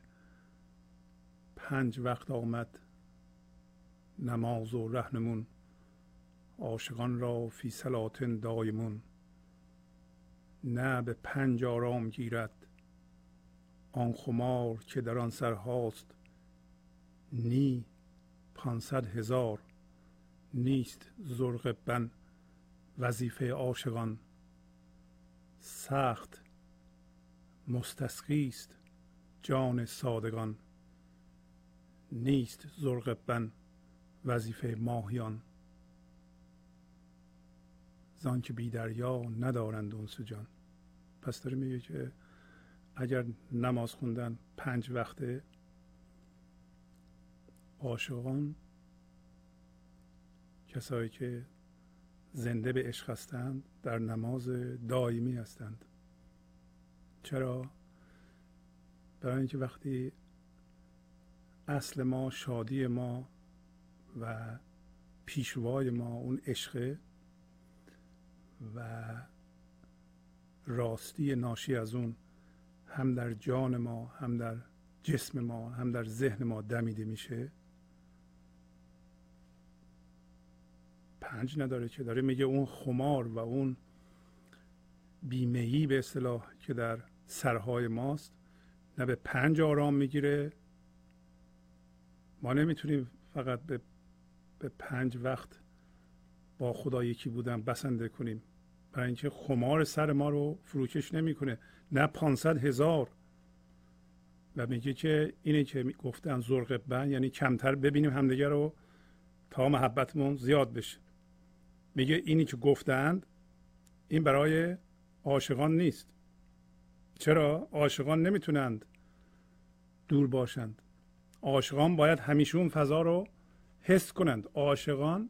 5 وقت آمد نماز و رهنمون، عاشقان را فی صلات دایمون. نه به 5 آرام گیرد آن خمار، که در آن سرهاست نی 500,000. نیست زرق بن وظیفه عاشقان، سخت مستسقی است جان صادقان. نیست زرق بن وظیفه ماهیان، زان که بی دریا ندارند اونس جان. پس داره میگه که اگر نماز خوندن 5 وقته، عاشقان کسایی که زنده به عشق هستند در نماز دائمی هستند. چرا؟ برای اینکه وقتی اصل ما، شادی ما و پیشوای ما اون عشقه و راستی ناشی از اون هم در جان ما، هم در جسم ما، هم در ذهن ما دمیده میشه، 5 نداره که داره میگه اون خمار و اون بیمه‌ای به اصطلاح که در سرهای ماست نه به 5 آرام میگیره. ما نمیتونیم فقط به 5 وقت با خدا یکی بودن بسنده کنیم، برای اینکه خمار سر ما رو فروکش نمیکنه. نه 500,000. و میگه که اینه که گفتن زرق بن، یعنی کمتر ببینیم همدیگه رو تا محبتمون زیاد بشه. میگه اینی که گفتند این برای عاشقان نیست. چرا؟ عاشقان نمیتونند دور باشند. عاشقان باید همیشه اون فضا رو حس کنند. عاشقان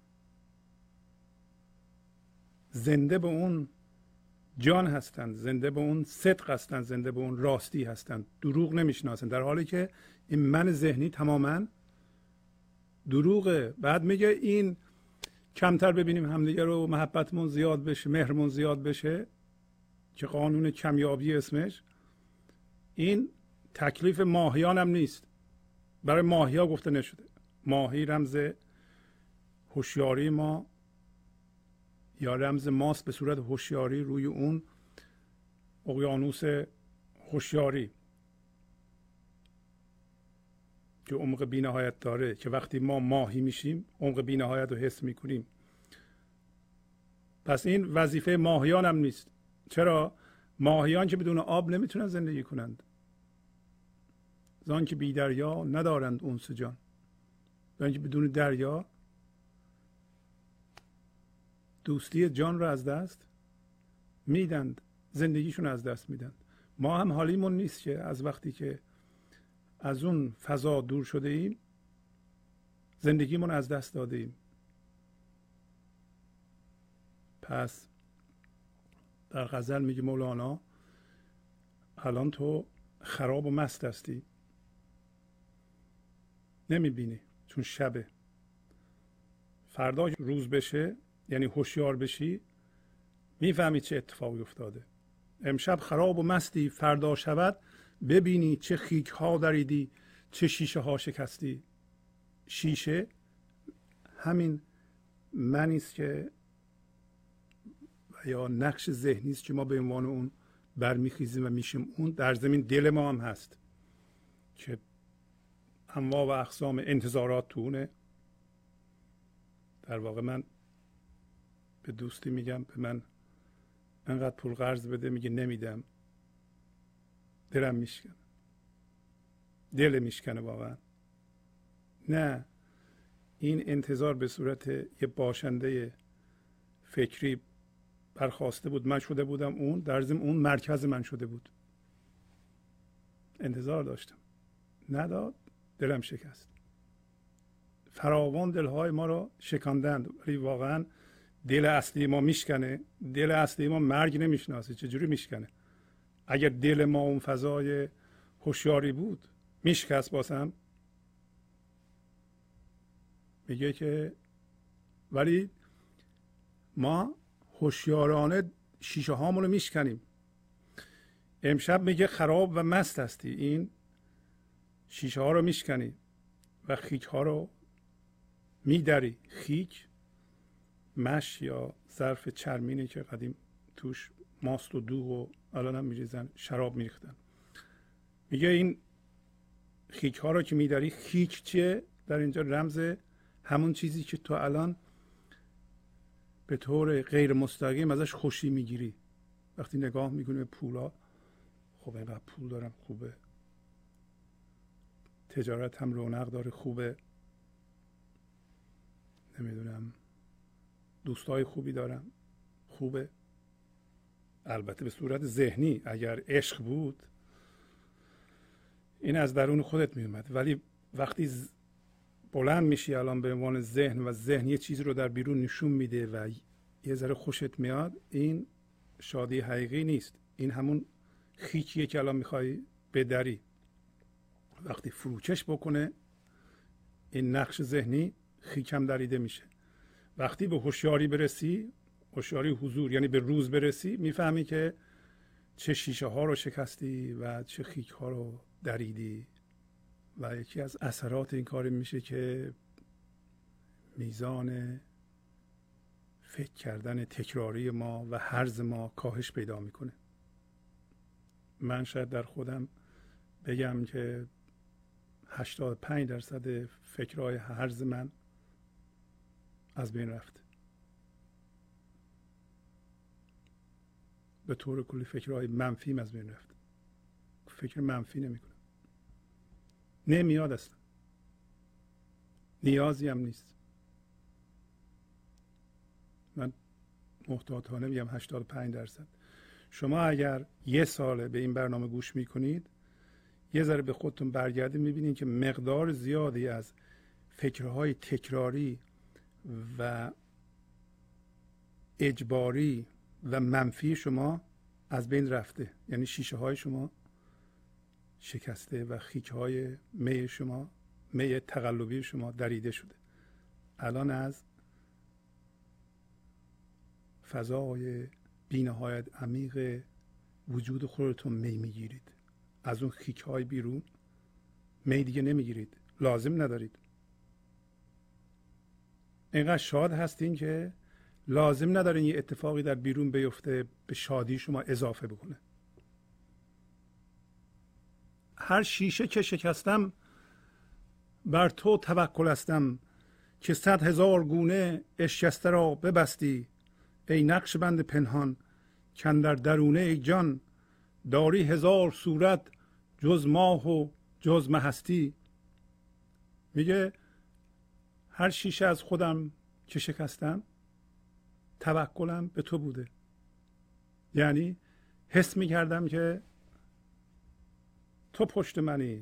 زنده به اون جان هستند، زنده به اون صدق هستند، زنده به اون راستی هستند، دروغ نمیشناسند، در حالی که این من ذهنی تماما دروغه. بعد میگه این کمتر ببینیم همدیگه رو، محبتمون زیاد بشه، مهرمون زیاد بشه، که قانون کمیابی اسمش. این تکلیف ماهیان هم نیست، برای ماهی ها گفته نشده. ماهی رمز هوشیاری ما یا رمز ماست به صورت هوشیاری روی اون اقیانوس هوشیاری که عمق بی‌نهایت داره، که وقتی ما ماهی میشیم عمق بی‌نهایت رو حس میکنیم. پس این وظیفه ماهیان هم نیست. چرا؟ ماهیان که بدون آب نمیتونن زندگی کنند. زان که بی دریا ندارند اونس جان. برای اینکه بدون دریا دوستی جان رو از دست میدند، زندگیشون از دست میدند. ما هم حالیمون نیست که از وقتی که از اون فضا دور شده ایم زندگیمون از دست داده ایم. پس در غزل میگه مولانا الان تو خراب و مست هستی، نمیبینی چون شبه. فردا روز بشه، یعنی هوشیار بشی، میفهمی چه اتفاقی افتاده. امشب خراب و مستی، فردا شود ببینی چه خیک ها دریدی. چه شیشه ها شکستی. شیشه همین منی است که یا نقش ذهنی است که ما به عنوان اون برمیخیزیم و میشیم اون. در زمین دل ما هم هست که انواع و اقسام انتظارات تو اونه. در واقع من به دوستی میگم به من انقدر پول قرض بده، میگه نمیدم. دلم میشکنه، دل میشکنه واقعا. نه، این انتظار به صورت یه باشنده فکری برخواسته بود، من شده بودم اون، در ضمن اون مرکز من شده بود. انتظار داشتم، نداد، دلم شکست. فراوان دلهای ما رو شکاندند، ولی واقعا دل اصلی ما میشکنه. دل اصلی ما مرگ نمیشناسه. چجوری میشکنه؟ اگر دل ما اون فضای هوشیاری بود میشکست باسم. میگه که ولی ما هوشیارانه شیشه هامون رو میشکنیم. امشب میگه خراب و مست هستی، این شیشه ها رو میشکنی و خیک ها رو میدری. خیک مش یا ظرف چرمینه که قدیم توش ماست و دوغ و الان هم میریزن، شراب میریختن. میگه این خیک ها رو که میداری، خیک چیه؟ در اینجا رمز همون چیزی که تو الان به طور غیر مستقیم ازش خوشی میگیری. وقتی نگاه میکنی به پولا، خب اینقدر پول دارم، خوبه، تجارت هم رونق داره، خوبه، نمیدونم دوستای خوبی دارم، خوبه. البته به صورت ذهنی. اگر عشق بود این از درون خودت میومد، ولی وقتی بلند میشی الان به عنوان ذهن و ذهن یه چیزی رو در بیرون نشون میده و یه ذره خوشت میاد، این شادی حقیقی نیست. این همون خیکیه که الان میخوای بدری. وقتی فروکش بکنه این نقش ذهنی، خیکم دریده میشه. وقتی به هوشیاری برسی، هوشیاری حضور، یعنی به روز برسی، میفهمی که چه شیشه ها رو شکستی و چه خیک ها رو دریدی. و یکی از اثرات این کار میشه که میزان فکر کردن تکراری ما و هرز ما کاهش پیدا میکنه. من شاید در خودم بگم که 85% فکرهای هرز من از بین رفته. به طور کلی فکرهای منفی از بین رفته. فکر منفی نمیکنم، نمیاد اصلا، نیازی هم نیست. من محتاطانه میگم 85%. شما اگر یه ساله به این برنامه گوش میکنید، یه ذره به خودتون برگردید، میبینید که مقدار زیادی از فکرهای تکراری و اجباری و منفی شما از بین رفته. یعنی شیشه های شما شکسته و خیک های می شما، می تقلبی شما دریده شده. الان از فضای بی‌نهایت عمیق وجود خودتون می میگیرید. از اون خیک های بیرون می دیگه نمیگیرید، لازم ندارید. اینقدر شاد هستین که لازم ندارین یه اتفاقی در بیرون بیفته به شادی شما اضافه بکنه. هر شیشه که شکستم بر تو توکل هستم، که 100,000 گونه اشکسته را ببستی. ای نقش بند پنهان کاندر درونه ای جان، داری 1000 صورت جز ماه و جز هستی. میگه هر شیشه از خودم که شکستم توکلم به تو بوده. یعنی حس میکردم که تو پشت منی،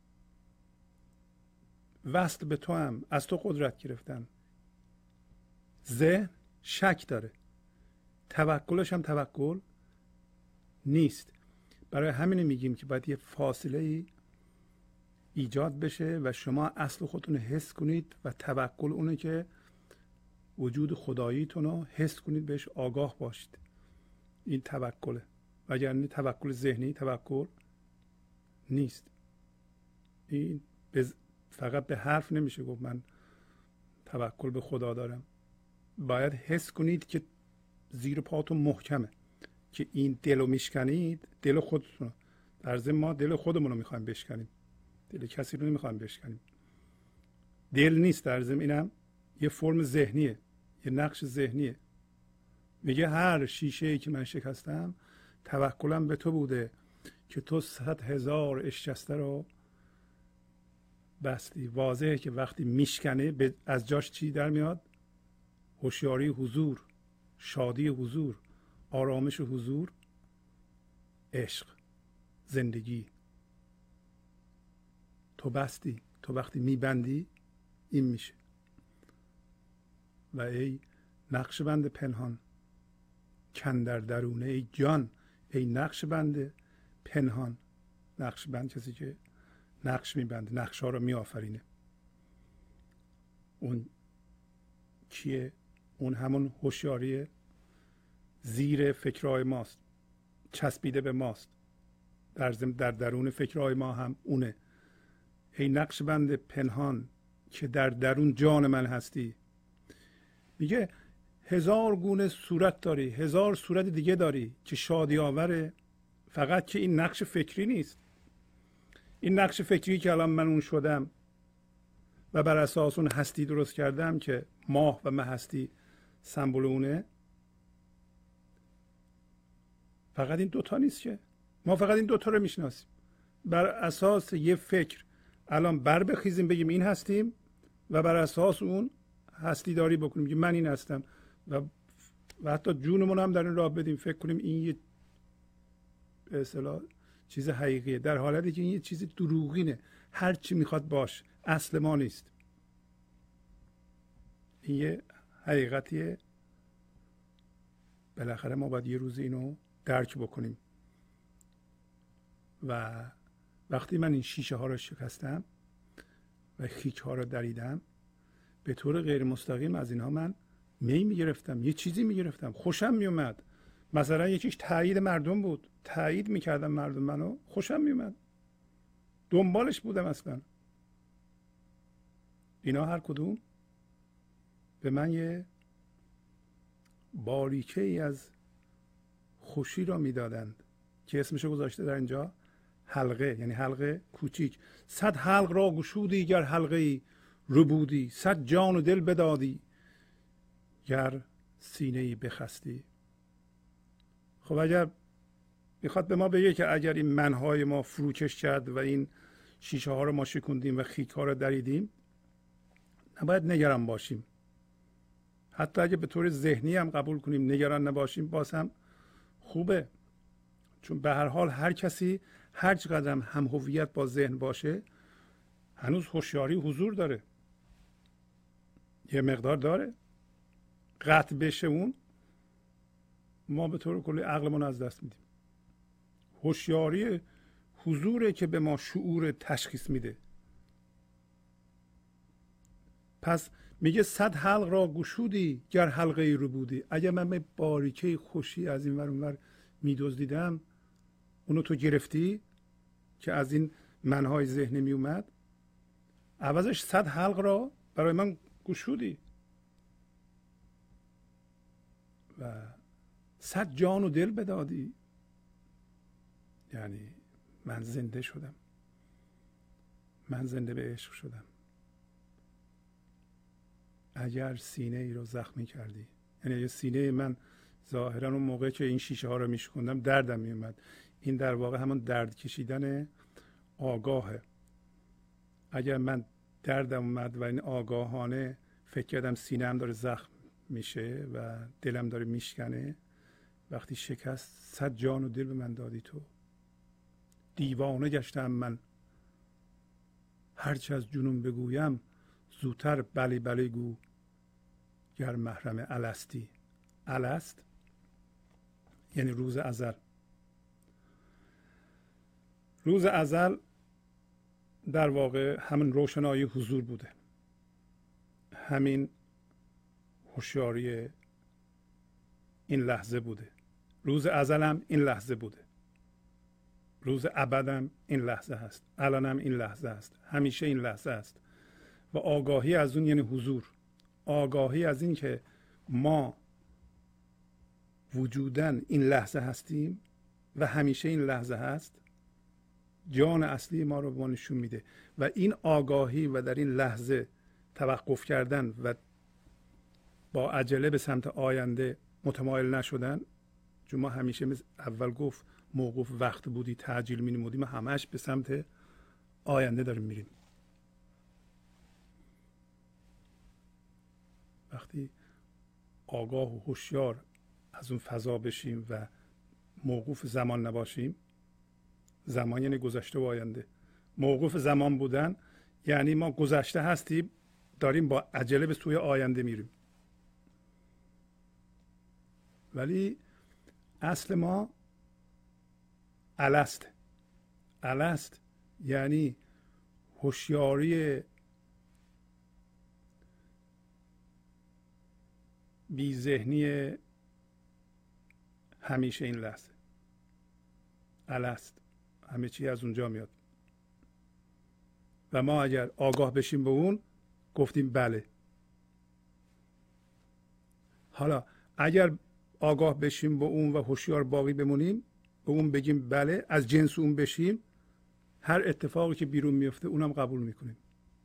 وصل به تو هم، از تو قدرت گرفتم. ذهن شک داره، توکلش هم توکل نیست. برای همین میگیم که باید یه فاصله ایجاد بشه و شما اصل خودتون حس کنید و توکل اونه که وجود خداییتون رو حس کنید، بهش آگاه باشید. این توکله، وگرنه توکل ذهنی توکل نیست. این فقط به حرف نمیشه گفت من توکل به خدا دارم. باید حس کنید که زیر پاتون محکمه، که این دل رو میشکنید، دل خودتون. در ضمن ما دل خودمون رو میخوایم بشکنیم، دل کسی رو نمیخوایم بشکنیم. دل نیست، در ضمن اینم یه فرم ذهنیه، یه نقش ذهنیه. میگه هر شیشه ای که من شکستم توکلم به تو بوده که تو 100,000 اشکسته رو بستی. واضحه که وقتی میشکنه از جاش چی در میاد؟ هوشیاری حضور، شادی حضور، آرامش حضور، عشق، زندگی. تو بستی، تو وقتی میبندی این میشه. و ای نقش بند پنهان کندر درونه، ای جان ای نقش بند پنهان. نقش بند کسی که نقش میبنده، نقش ها رو میآفرینه. اون کیه؟ اون همون هوشیاری زیر فکرهای ماست، چسبیده به ماست، در درون فکرهای ما هم اونه. ای نقش بند پنهان که در درون جان من هستی. میگه 1000 گونه صورت داری، 1000 صورت دیگه داری که شادی آوره، فقط که این نقش فکری نیست. این نقش فکری که الان من اون شدم و بر اساس اون هستی درست کردم که ماه و من هستی سمبل اونه، فقط این دوتا نیست که ما فقط این دوتا رو میشناسیم. بر اساس یه فکر الان بر بخیزیم بگیم این هستیم و بر اساس اون هستی داری بکنیم که من این هستم و حتی جونمون هم در این راه بدیم فکر کنیم این یه به اصطلاح چیز حقیقیه، در حالتی که این یه چیز دروغینه. هر چی میخواد باش، اصل ما نیست. این یه حقیقتیه. بالاخره ما باید یه روز اینو درک بکنیم. و وقتی من این شیشه ها رو شکستم و خیک ها رو دریدم، به طور غیر مستقیم از اینها من میگرفتم، یه چیزی میگرفتم، خوشم میومد. مثلا یکیش تایید مردم بود، تایید میکردم مردم منو، خوشم میومد، دنبالش بودم اصلا. اینا هر کدوم به من یه باریکه ای از خوشی را میدادند که اسمشو گذاشته در اینجا حلقه، یعنی حلقه کوچیک. 100 حلق را گشودی گر حلقه ای ربودی، 100 جان و دل بدادی گر سینه ای بخستی. خب اگر میخواد به ما بگه که اگر این منهای ما فروکش کرد و این شیشه ها رو ما شکوندیم و خیک ها رو دریدیم، نباید نگران باشیم. حتی اگه به طور ذهنی هم قبول کنیم نگران نباشیم، باز هم خوبه. چون به هر حال هر کسی هر چقدر هم هویت با ذهن باشه، هنوز هوشیاری حضور داره، یه مقدار داره. قطع بشه اون، ما به طور کلی عقلمون از دست میدیم. هوشیاری حضوره که به ما شعور تشخیص میده. پس میگه 100 حلق را گشودی گر حلقه ای رو بودی. اگر من به باریکه خوشی از این ور اون ور میدزدیدم، اونو تو گرفتی که از این منهای ذهنی می اومد، عوضش 100 حلق را برای من گشودی و 100 جان و دل بدادی. یعنی من زنده شدم، من زنده به عشق شدم. اگر سینه ای رو زخمی کردی، یعنی اگر سینه من ظاهرا اون موقع که این شیشه ها رو میشکندم دردم میومد، این در واقع همون درد کشیدن آگاهه. اگر من دردم اومد و این آگاهانه فکر کردم سینه هم داره زخم میشه و دلم داره میشکنه، وقتی شکست 100 جان و دل به من دادی تو. دیوانه گشتم من هرچه از جنون بگویم، زودتر بلی بلی گو گر محرم الستی. الست یعنی روز ازل. روز ازل در واقع همین روشنایی حضور بوده، همین هوشیاری این لحظه بوده. روز ازل هم این لحظه بوده. روز ابدم این لحظه هست، الانم این لحظه است، همیشه این لحظه است. و آگاهی از اون یعنی حضور. آگاهی از این که ما وجوداً این لحظه هستیم و همیشه این لحظه هست، جان اصلی ما رو به ما نشون میده. و این آگاهی و در این لحظه توقف کردن و با عجله به سمت آینده متمایل نشدن، چون ما همیشه مثل اول گفت موقوف وقت بودی، تعجیل می نمودیم، همش به سمت آینده داریم میریم. وقتی آگاه و هوشیار از اون فضا بشیم و موقوف زمان نباشیم، زمان یعنی گذشته و آینده، موقوف زمان بودن یعنی ما گذشته هستیم داریم با عجله به سوی آینده میریم. ولی اصل ما الست. الست یعنی هوشیاری بی ذهنی همیشه این لحظه. الست همه چی از اونجا میاد و ما اگر آگاه بشیم به اون گفتیم بله. حالا اگر آگاه بشیم به اون و هوشیار باقی بمونیم، به اون بگیم بله، از جنس اون بشیم، هر اتفاقی که بیرون میفته اونم قبول میکنیم.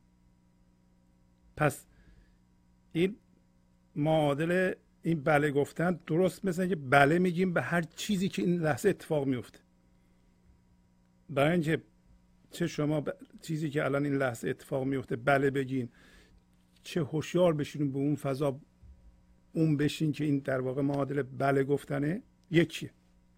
پس این معادل این بله گفتن درست مثل اینکه بله میگیم به هر چیزی که این لحظه اتفاق میفته. برای اینکه چه شما چیزی که الان این لحظه اتفاق میفته بله بگین، چه هوشیار بشین به اون فضا اون بشین که این در واقع معادل بله گفتنه یکیه.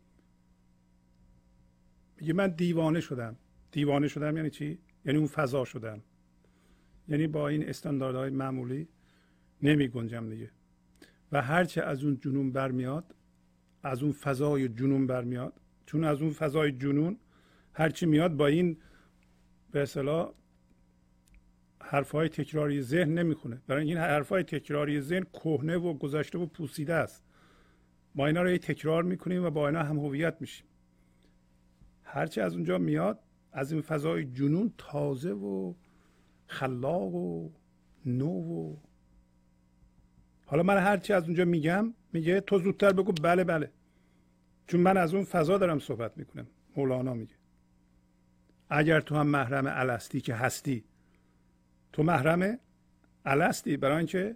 میگه من دیوانه شدم. دیوانه شدم یعنی چی؟ یعنی اون فضا شدم، یعنی با این استانداردهای معمولی نمی گنجم دیگه. و هرچه از اون جنون برمیاد، از اون فضای جنون برمیاد، چون از اون فضای جنون هرچی میاد با این به اصطلاح حرفهای تکراری ذهن نمیخونه. برای این حرفهای تکراری ذهن کهنه و گذشته و پوسیده است. ما اینا رو تکرار میکنیم و با اینا هم هویت میشیم. هرچی از اونجا میاد، از این فضای جنون، تازه و خلاق و نو و حالا من هرچی از اونجا میگم، میگه تو زودتر بگو بله بله، چون من از اون فضا دارم صحبت میکنم. مولانا میگه اگر تو هم محرم الستی که هستی، تو محرم الستی. برای اینکه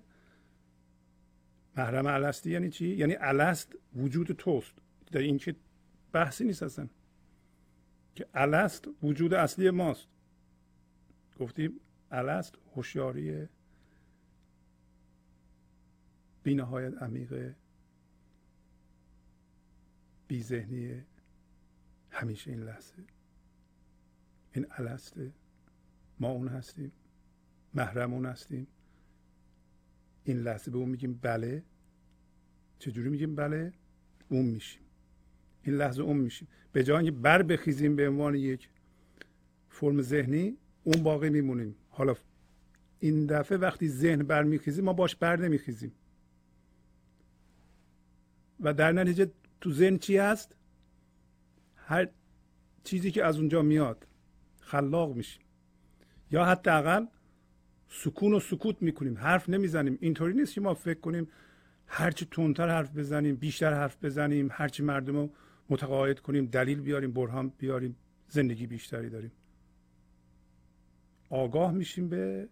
محرم الستی یعنی چی؟ یعنی الست وجود توست. در این که بحثی نیست اصلا که الست وجود اصلی ماست. گفتیم الست هوشیاری بی نهایت عمیق بی ذهنی همیشه این لحظه، این السته. ما اون هستیم، محرم اون هستیم. این لحظه به اون میگیم بله. چجوری میگیم بله؟ اون میشیم. این لحظه اون میشیم. به جای اینکه بر بخیزیم به عنوان یک فرم ذهنی، اون باقی میمونیم. حالا این دفعه وقتی ذهن بر میخیزه ما باش بر نمیخیزیم و در نتیجه تو ذهن چی هست؟ هر چیزی که از اونجا میاد خلاق میشیم، یا حداقل سکون و سکوت میکنیم، حرف نمیزنیم. اینطوری نیست که ما فکر کنیم هرچی تندتر حرف بزنیم، بیشتر حرف بزنیم، هرچی مردم رو متقاعد کنیم، دلیل بیاریم، برهان بیاریم، زندگی بیشتری داریم. آگاه میشیم به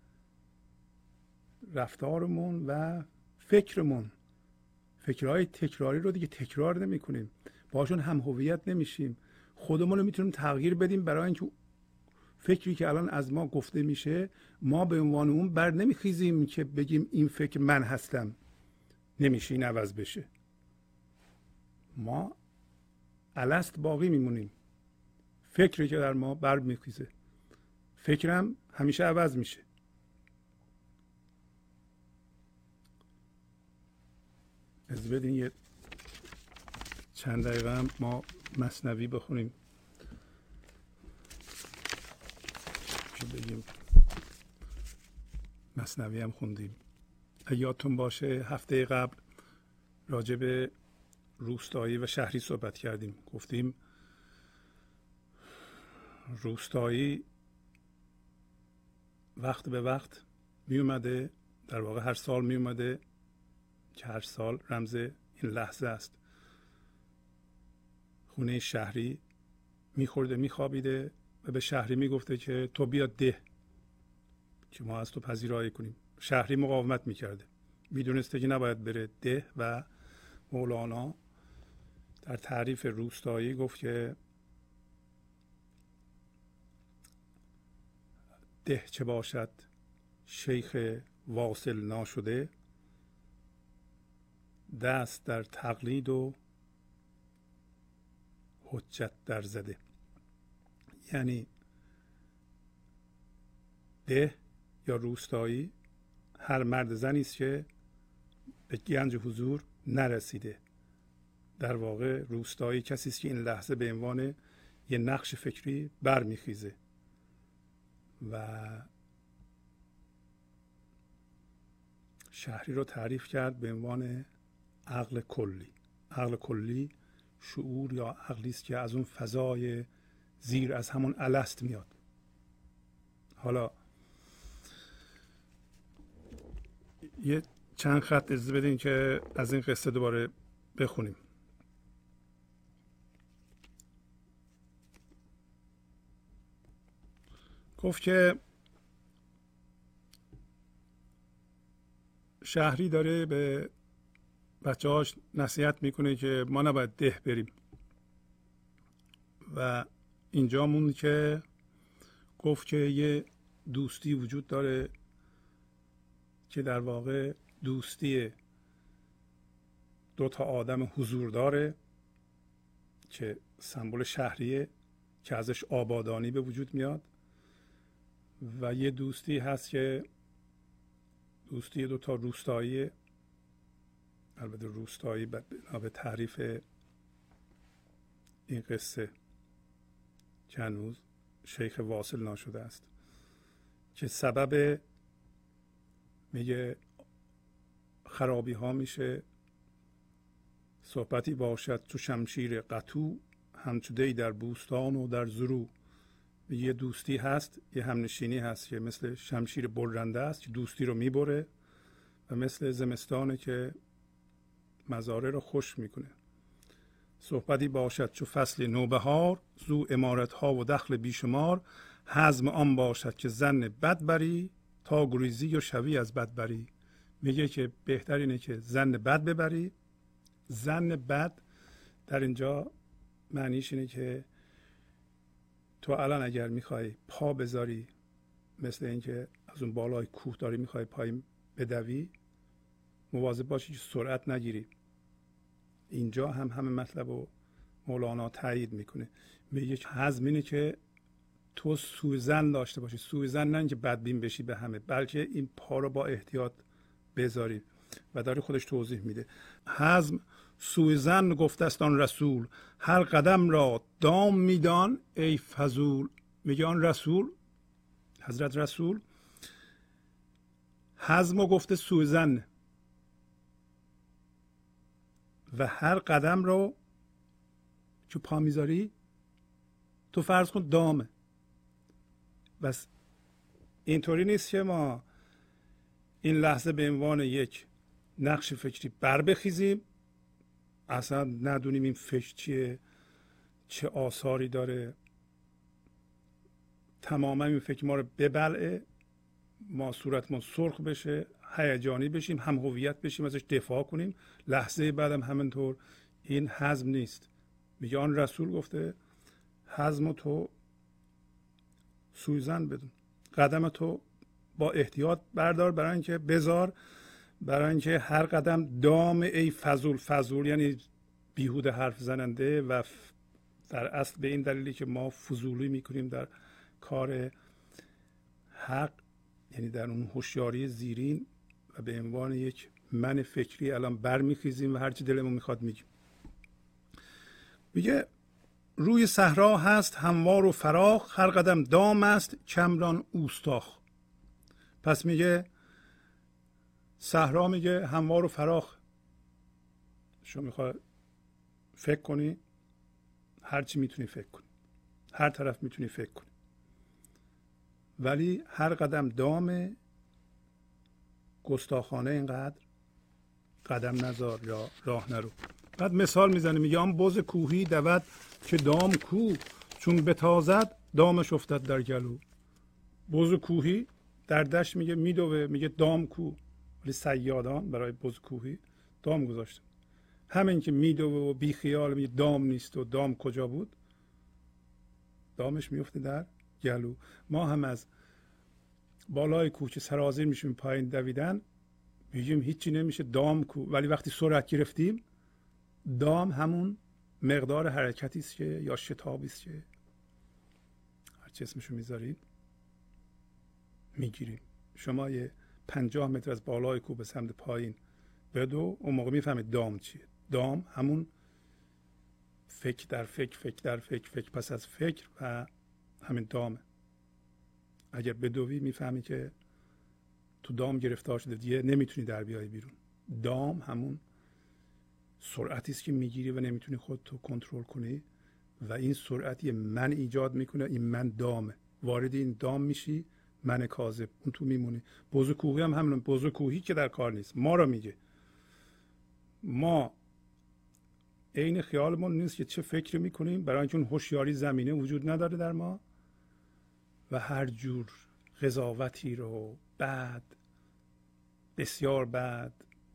رفتارمون و فکرمون. فکرهای تکراری رو دیگه تکرار نمی کنیم، باشون هم هویت نمیشیم. خودمون رو میتونیم تغییر بدیم. برای اینکه فکری که الان از ما گفته میشه، ما به عنوان اون بر نمیخیزیم که بگیم این فکر من هستم، نمیشه این عوض بشه. ما الست باقی میمونیم. فکری که در ما بر میخیزه، فکرم همیشه عوض میشه. از بدین یه چند دقیقه هم ما مثنوی بخونیم که بگیم مثنوی هم خوندیم. یادتون باشه هفته قبل راجع به روستایی و شهری صحبت کردیم. گفتیم روستایی وقت به وقت می اومده، در واقع هر سال می اومده که هر سال رمز این لحظه است. خونه شهری میخورده میخوابیده و به شهری میگفته که تو بیا ده که ما از تو پذیرایی کنیم. شهری مقاومت میکرده، میدونسته که نباید بره ده و مولانا در تعریف روستایی گفت که ده چه باشد شیخ واصل ناشده، دست در تقلید و حجت در زده. یعنی ده یا روستایی هر مرد زنی است که به گنج حضور نرسیده. در واقع روستایی کسی است که این لحظه به عنوان یه نقش فکری برمیخیزه و شهری رو تعریف کرد به عنوان عقل کلی. عقل کلی شعور یا عقلی است که از اون فضای زیر، از همون الست میاد. حالا یه چند خط اجازه بدین که از این قصه دوباره بخونیم. گفت که شهری داره به بچه هاش نصیحت میکنه که ما نباید ده بریم و اینجا موند که گفت که یه دوستی وجود داره که در واقع دوستی دو تا آدم حضور داره که سمبل شهریه که ازش آبادانی به وجود میاد، و یه دوستی هست که دوستی دو تا روستایی، البته روستایی به تعریف این قصه که هنوز شیخ واصل ناشده است، که سبب میگه خرابی ها میشه. صحبتی باشد چو شمشیر قطو، همچو دی در بوستان و در زرو. یه دوستی هست، یه همنشینی هست که مثل شمشیر برنده است که دوستی رو میبره و مثل زمستانه که مزاره رو خوش میکنه. صحبتی باشد چو فصل نوبهار، زو امارت ها و دخل بیشمار. حزم آن باشد که زن بد بری، تا گریزی و شوی از بد بری. میگه که بهتر اینه که زن بد ببری. زن بد در اینجا معنیش اینه که تو الان اگر میخوای پا بذاری، مثل اینکه از اون بالای کوه داری میخوای پایین بدوی، مواظب باشی که سرعت نگیری. اینجا هم همه مطلب رو مولانا تایید میکنه. میگه حزم اینه که تو سوزن داشته باشی. سوزن نه اینکه بدبین بشی به همه، بلکه این پا رو با احتیاط بذاری. و داره خودش توضیح میده. حزم سوزن گفته است آن رسول، هر قدم را دام میدان ای فضول. میگه آن رسول، حضرت رسول، حزم و گفته سوزن و هر قدم رو که پا میذاری تو فرض کن دامه. بس اینطوری نیست که ما این لحظه به عنوان یک نقش فکری بر بخیزیم، اصلا ندونیم این فکر چیه، چه آثاری داره، تماما این فکر ما رو ببلعه، ما صورتمون سرخ بشه، هیجانی بشیم، هم هویت بشیم، ازش دفاع کنیم. لحظه بعدم همینطور. این حزم نیست. میگه آن رسول گفته حزم تو سوزن بدون، قدم تو با احتیاط بردار، برای اینکه بذار، برای اینکه هر قدم دام ای فضول. فضول یعنی بیهوده حرف زننده و در اصل به این دلیلی که ما فضولی میکنیم در کار حق، یعنی در اون هوشیاری زیرین و به عنوان یک من فکری الان برمیخیزیم و هرچی دلمون میخواد میگیم. میگه روی صحرا هست هموار و فراخ، هر قدم دام است کمران اوستاخ. پس میگه صحرا میگه هموار و فراخ. شما میخوای فکر کنی، هرچی میتونی فکر کنی، هر طرف میتونی فکر کنی، ولی هر قدم دام گستاخانه اینقدر قدم نزار یا راه نرو. بعد مثال میزنه، میگه آن بز کوهی دود که دام کو، چون بتازد دامش افتد در گلو. بز کوهی در دشت میگه میدوه، میگه دام کو، ولی صیادان برای بز کوهی دام گذاشتن. همین که میدوه و بی خیال میگه دام نیست و دام کجا بود، دامش میفته در گلو. ما هم از بالای کوه که سرازیر میشیم پایین دویدن میگیم هیچی نمیشه، دام کو، ولی وقتی سرعت گرفتیم دام همون مقدار حرکتی است که یا شتابی است که هر چی اسمشو میذارید میگیریم. شما یه 50 متر از بالای کوه به سمت پایین بدو، اون موقع میفهمید دام چیه. دام همون فکر در فکر، فکر در فکر، فکر پس از فکر و همین دامه. اگر بدوی میفهمی که تو دام گرفتار شده، دیگه نمیتونی در بیای بیرون. دام همون سرعتی است که میگیری و نمیتونی خودتو کنترل کنی و این سرعت یه من ایجاد میکنه، این من دامه. وارد این دام میشی، من کاذب، اون تو میمونی. بز کوهی هم همون بز کوهی که در کار نیست، ما رو میگه. ما عین خیالمون نیست که چه فکری میکنیم، برای اینکه اون هوشیاری زمینه وجود نداره در ما و هر جور قضاوتی رو بد، بسیار بد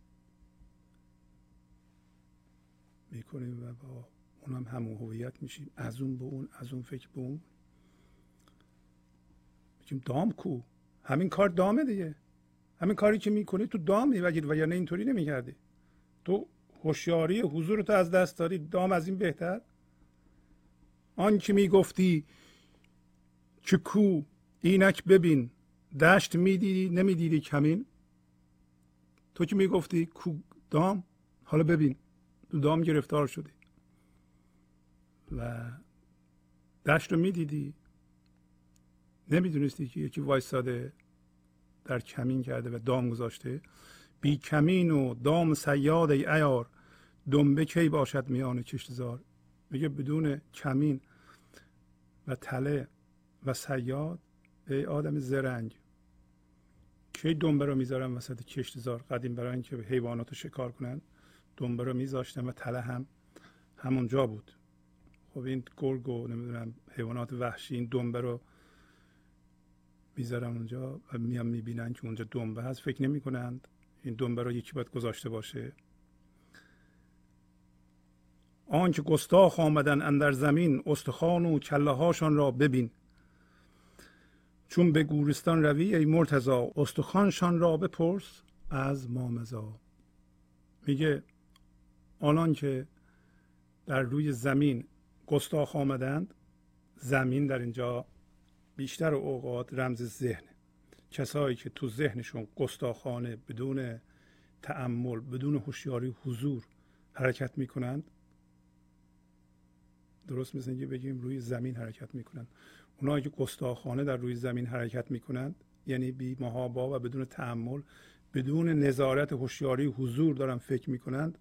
میکنیم و با اون هم همون هویت میشیم، از اون به اون، از اون فکر به اون. میگیم دام کو، همین کار دامه دیگه، همین کاری که میکنی تو دامی و یا نه اینطوری نمیکردی. تو هوشیاری حضور تو از دست دادی، دام از این بهتر. آن که میگفتی که کو اینک ببین، دشت میدیدی نمیدیدی کمین. تو که میگفتی کو دام، حالا ببین تو دام گرفتار شدی و دشت رو میدیدی، نمیدونستی که یکی وایساده در کمین کرده و دام گذاشته. بی کمین و دام صیاد ای عیار، دنبه کی باشد میان کشتزار. میگه بدون کمین و تله و صیاد ای آدم زرنگ، کی دنبه رو میذارن وسط کشتزار. قدیم برای اینکه حیوانات رو شکار کنن دنبه رو میذاشتن و تله هم همونجا بود. خب این گرگ و نمیدونم حیوانات وحشی این دنبه رو میذارن اونجا و میان میبینن که اونجا دنبه هست، فکر نمی کنند این دنبه رو یکی باید گذاشته باشه. آن که گستاخ آمدن اندر زمین، استخوان و کله هاشان را ببین. چون به گورستان روی ای مرتضا، استخوانشان را بپرس از مامضا. میگه آنان که در روی زمین گستاخ آمدند، زمین در اینجا بیشتر اوقات رمز ذهن، کسایی که تو ذهنشون گستاخانه بدون تأمل، بدون هوشیاری حضور حرکت میکنند، درست مثل اینکه بگیم روی زمین حرکت میکنند. اونایی که گستاخانه در روی زمین حرکت میکنند یعنی بی محابا و بدون تأمل، بدون نظارت هوشیاری حضور دارن فکر میکنند.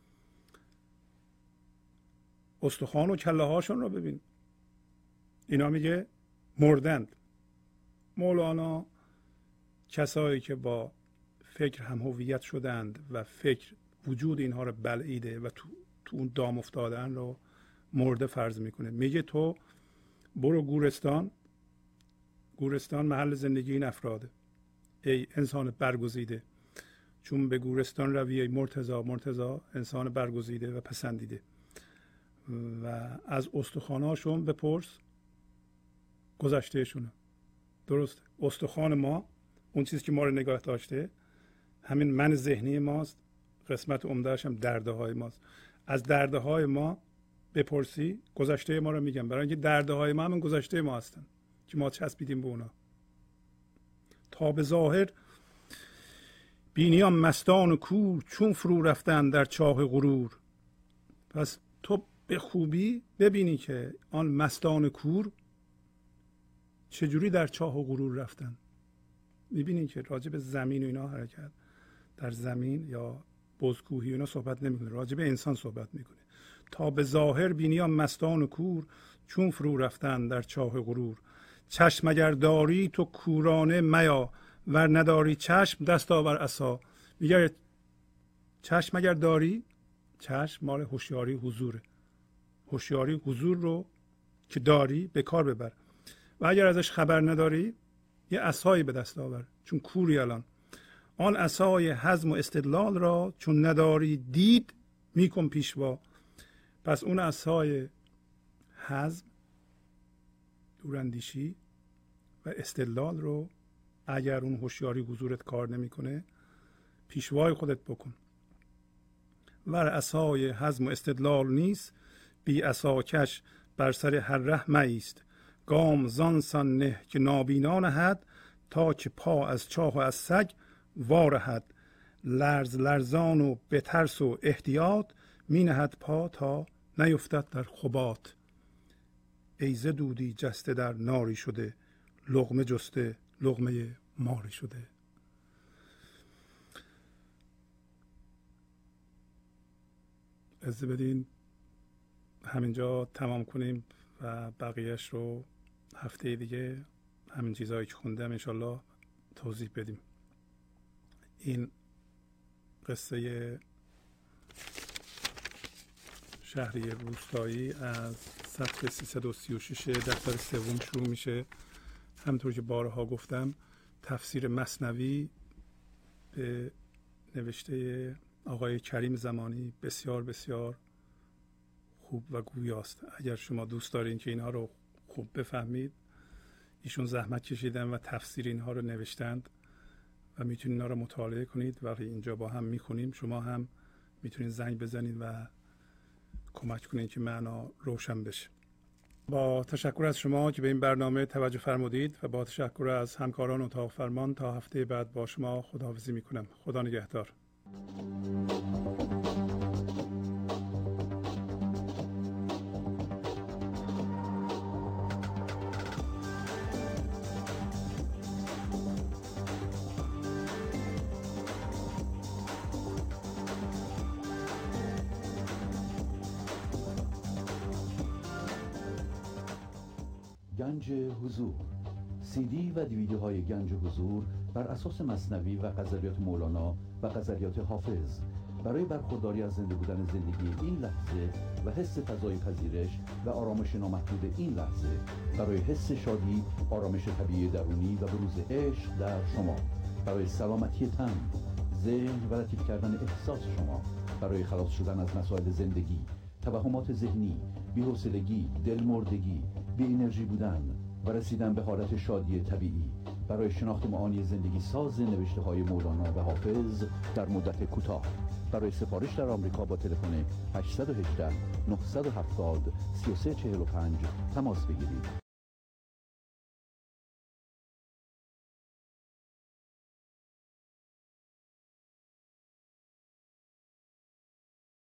استخوان و کله هاشون رو ببین، اینا میگه مردند. مولانا کسایی که با فکر هم هویت شدند و فکر وجود اینها رو بلعیده و تو اون دام افتادن رو مرده فرض میکنه. میگه تو برو گورستان، گورستان محل زندگی این افراده ای انسان برگزیده. چون به گورستان روی ای مرتضا، مرتضا انسان برگزیده و پسندیده. و از استخواناشون بپرس گذشتهشونه. درست استخوان ما، اون چیزی که ما رو نگاه داشته، همین من ذهنی ماست. قسمت عمدهش هم درده های ماست. از درده های ما بپرسی گذشته ما رو میگم، برای اینکه درده های ما همین گذشته ما هستن که ما چسبیدیم به اونا. تا به ظاهر بینیان مستان و کور، چون فرو رفتن در چاه غرور. پس تو به خوبی ببینی که آن مستان کور چجوری در چاه و غرور رفتن. میبینی که راجع به زمین و اینا حرکت در زمین یا بزکوهی اینا صحبت نمیکنه، راجع به انسان صحبت میکنه. تا به ظاهر بینیان مستان و کور، چون فرو رفتن در چاه غرور. چشم اگر داری تو کورانه میا، ور نداری چشم دست آور عصا. میگه چشم اگر داری، چشم مال هوشیاری حضوره، هوشیاری حضور رو که داری به کار ببر و اگر ازش خبر نداری یه عصایی به دست آور، چون کوری الان. آن عصای حزم و استدلال را چون نداری دید میکن پیشوا. پس اون عصای حزم، دوراندیشی و استدلال رو اگر اون هوشیاری حضورت کار نمیکنه پیشوای خودت بکن. ور عصای حزم و استدلال نیست، بی عصا کش بر سر هر ره مایست. گام زان سان نه که نابینا نهد، تا که پا از چاه و از سگ وارهد. لرز لرزان و به ترس و احتیاط، می نهد پا تا نیفتد در خباط. ایزه دودی جسته در ناری شده، لقمه جسته لقمه ماری شده. اجازه بدین همینجا تمام کنیم و بقیهش رو هفته دیگه همین چیزهایی که خوندم انشالله توضیح بدیم. این قصه شهری روستایی از صفحه 336 دفتر سوم شروع میشه. همونطور که بارها گفتم تفسیر مثنوی به نوشته آقای کریم زمانی بسیار بسیار خوب و گویاست. اگر شما دوست دارین که اینها رو خوب بفهمید، ایشون زحمت کشیدن و تفسیر اینها رو نوشتند و میتونید اینا رو مطالعه کنید. وقتی اینجا با هم میخونیم شما هم میتونید زنگ بزنید و کمک کنید که معنا روشن بشه. با تشکر از شما که به این برنامه توجه فرمودید و با تشکر از همکاران اتاق فرمان تا هفته بعد با شما خداحافظی میکنم. خدا نگهدار.
گنج حضور، CD و دیویدیوهای گنج حضور بر اساس مثنوی و غزلیات مولانا و غزلیات حافظ برای برخورداری از زنده بودن زندگی این لحظه و حس فضای پذیرش و آرامش نامحدود این لحظه، برای حس شادی، آرامش طبیعی درونی و بروز عشق در شما، برای سلامتی تن، ذهن و لطیف کردن احساس شما، برای خلاص شدن از مسائل زندگی، توهمات ذهنی، بی‌حوصلگی، دلمردگی، بی انرژی بودن و رسیدن به حالت شادی طبیعی، برای شناخت معانی زندگی ساز نوشته های مولانا و حافظ در مدت کوتاه. برای سفارش در آمریکا با تلفن 818 970 3345 تماس بگیرید.